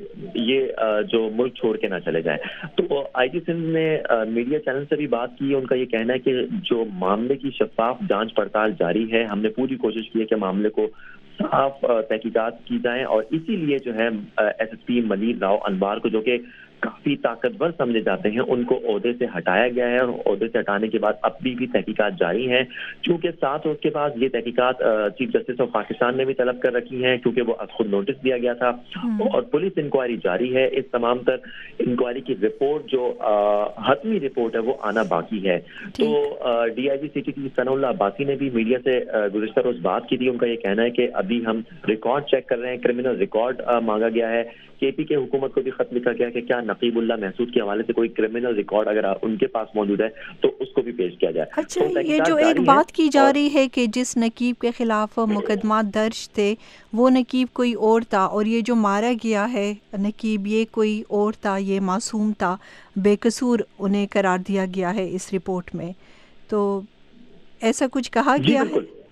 یہ جو ملک چھوڑ کے نہ چلے جائیں. تو آئی جی سندھ نے میڈیا چینل سے بھی بات کی. ان کا یہ کہنا ہے کہ جو معاملے کی شفاف جانچ پڑتال جاری ہے، ہم نے پوری کوشش کی ہے کہ معاملے کو صاف تحقیقات کی جائیں، اور اسی لیے جو ہے S S P Malir Rao Anwar کو جو کہ کافی طاقتور سمجھے جاتے ہیں ان کو عہدے سے ہٹایا گیا ہے. اور عہدے سے ہٹانے کے بعد ابھی بھی تحقیقات جاری ہیں، کیونکہ ساتھ اس کے بعد یہ تحقیقات چیف جسٹس آف پاکستان نے بھی طلب کر رکھی ہیں کیونکہ وہ خود نوٹس دیا گیا تھا. اور پولیس انکوائری جاری ہے. اس تمام تر انکوائری کی رپورٹ جو حتمی رپورٹ ہے وہ آنا باقی ہے. تو D I G C T T Sanaullah Abbasi نے بھی میڈیا سے گزشتہ روز بات کی تھی. ان کا یہ کہنا ہے کہ ابھی ہم ریکارڈ چیک کر رہے ہیں، کرمنل ریکارڈ مانگا گیا ہے. کے پی کے حکومت کو بھی خط لکھا گیا کہ کیا نقیب اللہ محسود کے حوالے سے کوئی کرمنل ریکارڈ اگر ان کے پاس موجود ہے تو اس کو بھی پیش کیا جائے. اچھا، یہ جو ایک بات کی جا رہی ہے کہ جس نقیب کے خلاف مقدمات درج تھے وہ نقیب کوئی اور تھا، اور یہ جو مارا گیا ہے نقیب یہ کوئی اور تھا، یہ معصوم تھا، بے قصور انہیں قرار دیا گیا ہے اس رپورٹ میں، تو ایسا کچھ کہا گیا ہے؟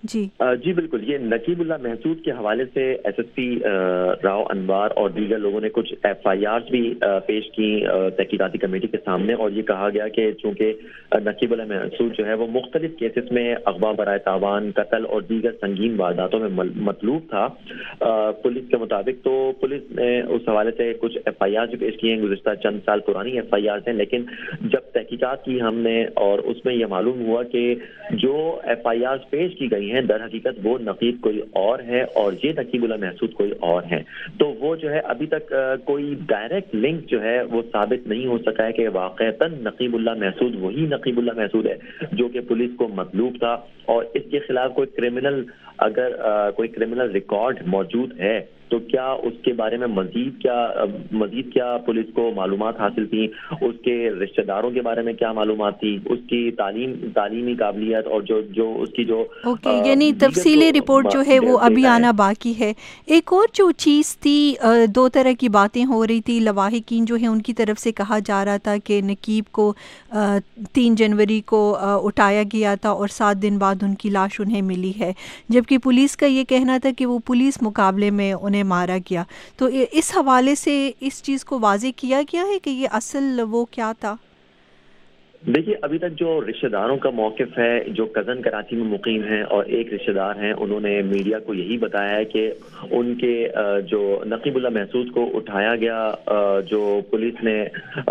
جی جی بالکل، یہ نقیب اللہ محسود کے حوالے سے S S P Rao Anwar اور دیگر لوگوں نے کچھ ایف آئی آر بھی پیش کی تحقیقاتی کمیٹی کے سامنے، اور یہ کہا گیا کہ چونکہ نقیب اللہ محسود جو ہے وہ مختلف کیسز میں اغوا برائے تاوان، قتل اور دیگر سنگین وارداتوں میں مطلوب تھا پولیس کے مطابق، تو پولیس نے اس حوالے سے کچھ ایف آئی آر بھی پیش کی ہیں، گزشتہ چند سال پرانی ایف آئی آر ہیں، لیکن جب تحقیقات کی ہم نے اور اس میں یہ معلوم ہوا کہ جو ایف آئی آر پیش کی گئی ہیں در حقیقت وہ نقیب کوئی اور ہے اور یہ نقیب اللہ محسود کوئی اور ہے، تو وہ جو ہے ابھی تک کوئی ڈائریکٹ لنک جو ہے وہ ثابت نہیں ہو سکا ہے کہ واقعتاً نقیب اللہ محسود وہی نقیب اللہ محسود ہے جو کہ پولیس کو مطلوب تھا، اور اس کے خلاف کوئی کرمنل اگر کوئی کرمنل ریکارڈ موجود ہے تو کیا اس کے بارے میں مزید کیا مزید کیا پولیس کو معلومات حاصل تھیں، اس کے رشتہ داروں کے بارے میں کیا معلومات تھی، اس کی تعلیم تعلیمی قابلیت اور جو جو اس کی جو اوکے یعنی تفصیلی رپورٹ جو ہے وہ ابھی آنا باقی ہے۔ ایک اور جو چیز تھی، دو طرح کی باتیں ہو رہی تھی، لواحقین جو ہے ان کی طرف سے کہا جا رہا تھا کہ نقیب کو تین جنوری کو اٹھایا گیا تھا اور سات دن بعد ان کی لاش انہیں ملی ہے، جبکہ پولیس کا یہ کہنا تھا کہ وہ پولیس مقابلے میں انہیں مارا گیا۔ تو اس حوالے سے اس چیز کو واضح کیا گیا ہے کہ یہ اصل وہ کیا تھا؟ دیکھیے ابھی تک جو رشتہ داروں کا موقف ہے، جو کزن کراچی میں مقیم ہیں اور ایک رشتہ دار ہیں، انہوں نے میڈیا کو یہی بتایا ہے کہ ان کے جو نقیب اللہ محسود کو اٹھایا گیا، جو پولیس نے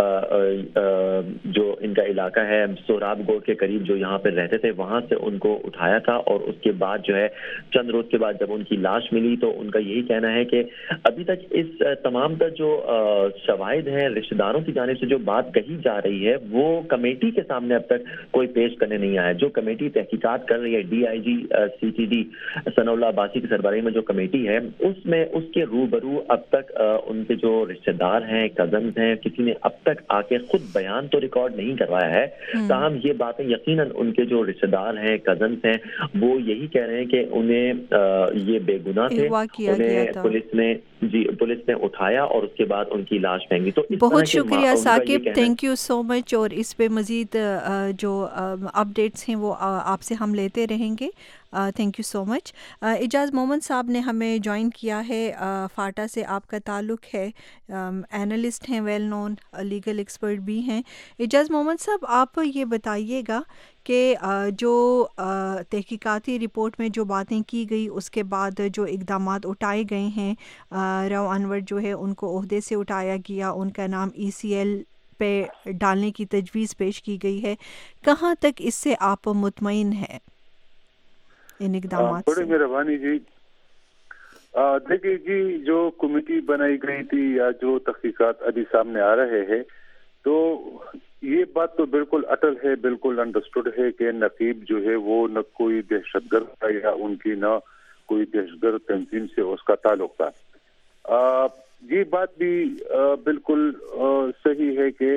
جو ان کا علاقہ ہے سوراب گوڑ کے قریب جو یہاں پہ رہتے تھے وہاں سے ان کو اٹھایا تھا، اور اس کے بعد جو ہے چند روز کے بعد جب ان کی لاش ملی تو ان کا یہی کہنا ہے کہ ابھی تک اس تمام تر جو شواہد ہیں رشتہ داروں کی جانب سے جو بات کہی جا رہی ہے وہ کمیٹی کے سامنے اب تک کوئی پیش کرنے نہیں آیا۔ جو کمیٹی تحقیقات کر رہی ہے، D I G C T D Sanaullah Abbasi کی سربراہی میں جو کمیٹی ہے، اس میں اس کے روبرو اب تک ان کے جو رشتہ دار ہیں، کزنز ہیں، کسی نے اب تک آ کے خود بیان تو ریکارڈ نہیں کروایا ہے، تاہم یہ باتیں یقیناً ان کے جو رشتہ دار ہیں، کزنز ہیں، وہ یہی کہہ رہے ہیں کہ انہیں یہ بے گناہ تھے، انہیں پولیس نے جی پولیس نے اٹھایا اور اس کے بعد ان کی لاش پھینکی۔ تو بہت شکریہ Saqib, thank you so much, اور اس پہ مزید جو اپڈیٹس ہیں وہ آپ سے ہم لیتے رہیں گے۔ تھینک یو سو مچ۔ اعجاز محمد صاحب نے ہمیں جوائن کیا ہے، فاٹا سے آپ کا تعلق ہے، اینالسٹ ہیں، ویل نون لیگل ایکسپرٹ بھی ہیں۔ اعجاز محمد صاحب آپ یہ بتائیے گا کہ جو تحقیقاتی رپورٹ میں جو باتیں کی گئی اس کے بعد جو اقدامات اٹھائے گئے ہیں، راؤ انور جو ہے ان کو عہدے سے اٹھایا گیا، ان کا نام ای سی ایل پہ ڈالنے کی تجویز پیش کی گئی ہے، کہاں تک اس سے آپ مطمئن ہیں ان اقدامات سے؟ بڑی مہربانی جی۔ دیکھیے جی، جو کمیٹی بنائی گئی تھی یا جو تحقیقات ابھی سامنے آ رہے ہیں، تو یہ بات تو بالکل اٹل ہے، بالکل انڈرسٹوڈ ہے کہ نقیب جو ہے وہ نہ کوئی دہشت گرد تھا یا ان کی نہ کوئی دہشت گرد تنظیم سے اس کا تعلق تھا۔ یہ بات بھی بالکل صحیح ہے کہ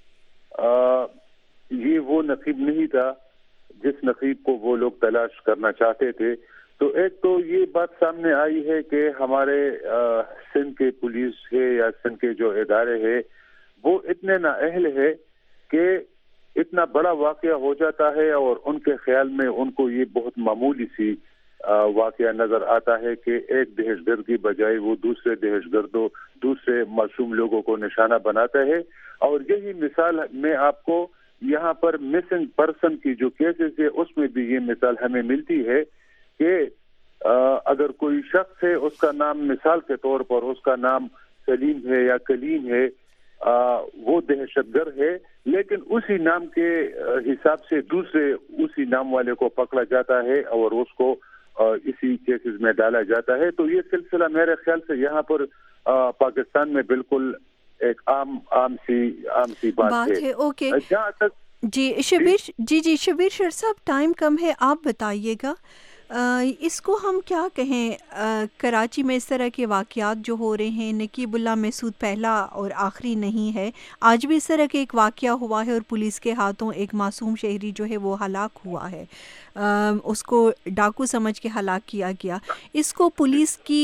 یہ وہ نقیب نہیں تھا جس نقیب کو وہ لوگ تلاش کرنا چاہتے تھے۔ تو ایک تو یہ بات سامنے آئی ہے کہ ہمارے سندھ کے پولیس ہے یا سندھ کے جو ادارے ہیں وہ اتنے نااہل ہے کہ اتنا بڑا واقعہ ہو جاتا ہے اور ان کے خیال میں ان کو یہ بہت معمولی سی واقعہ نظر آتا ہے کہ ایک دہشت گرد کی بجائے وہ دوسرے دہشت گردوں دوسرے معصوم لوگوں کو نشانہ بناتا ہے۔ اور یہی مثال میں آپ کو یہاں پر مسنگ پرسن کی جو کیسز ہے اس میں بھی یہ مثال ہمیں ملتی ہے کہ اگر کوئی شخص ہے، اس کا نام مثال کے طور پر اس کا نام سلیم ہے یا کلیم ہے، وہ دہشت گرد ہے، لیکن اسی نام کے حساب سے دوسرے اسی نام والے کو پکڑا جاتا ہے اور اس کو اسی کیسز میں ڈالا جاتا ہے۔ تو یہ سلسلہ میرے خیال سے یہاں پر پاکستان میں بالکل ایک عام عام سی عام سی بات ہے۔ اوکے جہاں تک جی شبیر جی جی شبیر شر صاحب، ٹائم کم ہے، آپ بتائیے گا اس کو ہم کیا کہیں؟ کراچی میں اس طرح کے واقعات جو ہو رہے ہیں، نقیب اللہ محسود پہلا اور آخری نہیں ہے، آج بھی اس طرح کے ایک واقعہ ہوا ہے اور پولیس کے ہاتھوں ایک معصوم شہری جو ہے وہ ہلاک ہوا ہے، اس کو ڈاکو سمجھ کے ہلاک کیا گیا۔ اس کو پولیس کی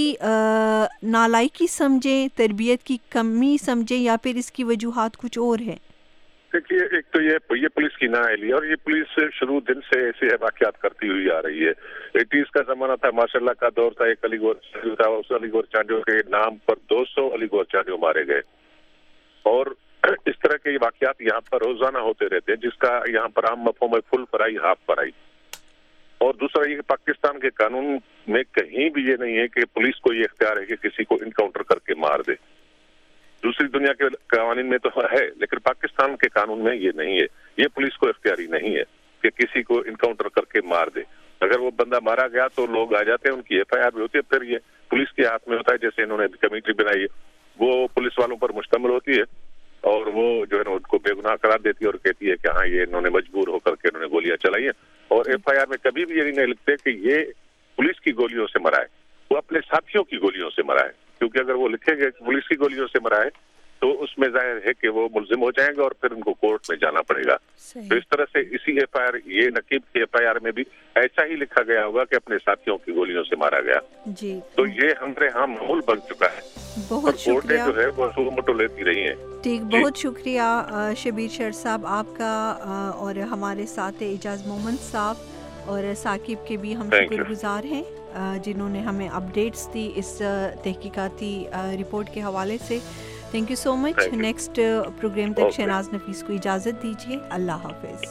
نالائکی سمجھیں، تربیت کی کمی سمجھیں، یا پھر اس کی وجوہات کچھ اور ہیں؟ دیکھیے ایک تو یہ یہ پولیس کی نااہلی اور یہ پولیس شروع دن سے ایسے واقعات کرتی ہوئی آ رہی ہے. ایٹیز کا زمانہ تھا, ماشاء اللہ کا دور تھا, ایک علی گور چانڈیو تھا, اس علی گور چانڈیو کے نام پر دو سو علی گور چانڈیو مارے گئے, اور اس طرح کے واقعات یہاں پر روزانہ ہوتے رہتے ہیں, جس کا یہاں پر عام مفہوم ہے فل فرائی ہاف فرائی. اور دوسرا یہ کہ پاکستان کے قانون میں کہیں بھی یہ نہیں ہے کہ پولیس کو یہ اختیار ہے کہ کسی کو انکاؤنٹر کر کے مار دے. دوسری دنیا کے قوانین میں تو ہے, لیکن پاکستان کے قانون میں یہ نہیں ہے. یہ پولیس کو اختیاری نہیں ہے کہ کسی کو انکاؤنٹر کر کے مار دے. اگر وہ بندہ مارا گیا تو لوگ آ جاتے ہیں, ان کی ایف آئی آر بھی ہوتی ہے, پھر یہ پولیس کے ہاتھ میں ہوتا ہے. جیسے انہوں نے کمیٹی بنائی ہے, وہ پولیس والوں پر مشتمل ہوتی ہے, اور وہ جو ہے نا ان کو بے گناہ قرار دیتی ہے اور کہتی ہے کہ ہاں یہ انہوں نے مجبور ہو کر کے انہوں نے گولیاں چلائی ہیں. اور ایف آئی آر میں کبھی بھی یہ نہیں لکھتے کہ یہ پولیس کی گولیوں سے مرا ہے, وہ اپنے ساتھیوں کی گولیوں سے مرا ہے. کیونکہ اگر وہ لکھیں گے کہ پولیس کی گولیوں سے مرا ہے تو اس میں ظاہر ہے کہ وہ ملزم ہو جائیں گے اور پھر ان کو کورٹ میں جانا پڑے گا. تو اس طرح سے اسی ایف آئی آر, یہ نقیب کی ایف آئی آر میں بھی ایسا ہی لکھا گیا ہوگا کہ اپنے ساتھیوں کی گولیوں سے مارا گیا. جی تو یہ ہمارے ہاں معمول بن چکا ہے, بہت شکریہ. جو ہے وہ سومٹو لیتی رہی ہیں. ٹھیک, بہت شکریہ شبیر شیر صاحب آپ کا, اور ہمارے ساتھ اعجاز مومن صاحب اور ثاقب کے بھی ہم شکر گزار ہیں جنہوں نے ہمیں اپڈیٹس دی اس تحقیقاتی رپورٹ کے حوالے سے. Thank you so much. Next programme تک شہناز نفیس کو اجازت دیجیے. اللہ حافظ.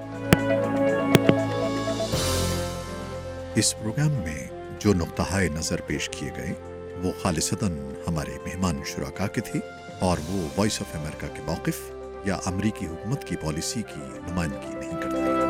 اس پروگرام میں جو نقطہ نظر پیش کیے گئے وہ خالصتاً ہمارے مہمان شرکا کے تھے, اور وہ وائس آف امریکہ کے موقف یا امریکی حکومت کی پالیسی کی نمائندگی نہیں کرتے.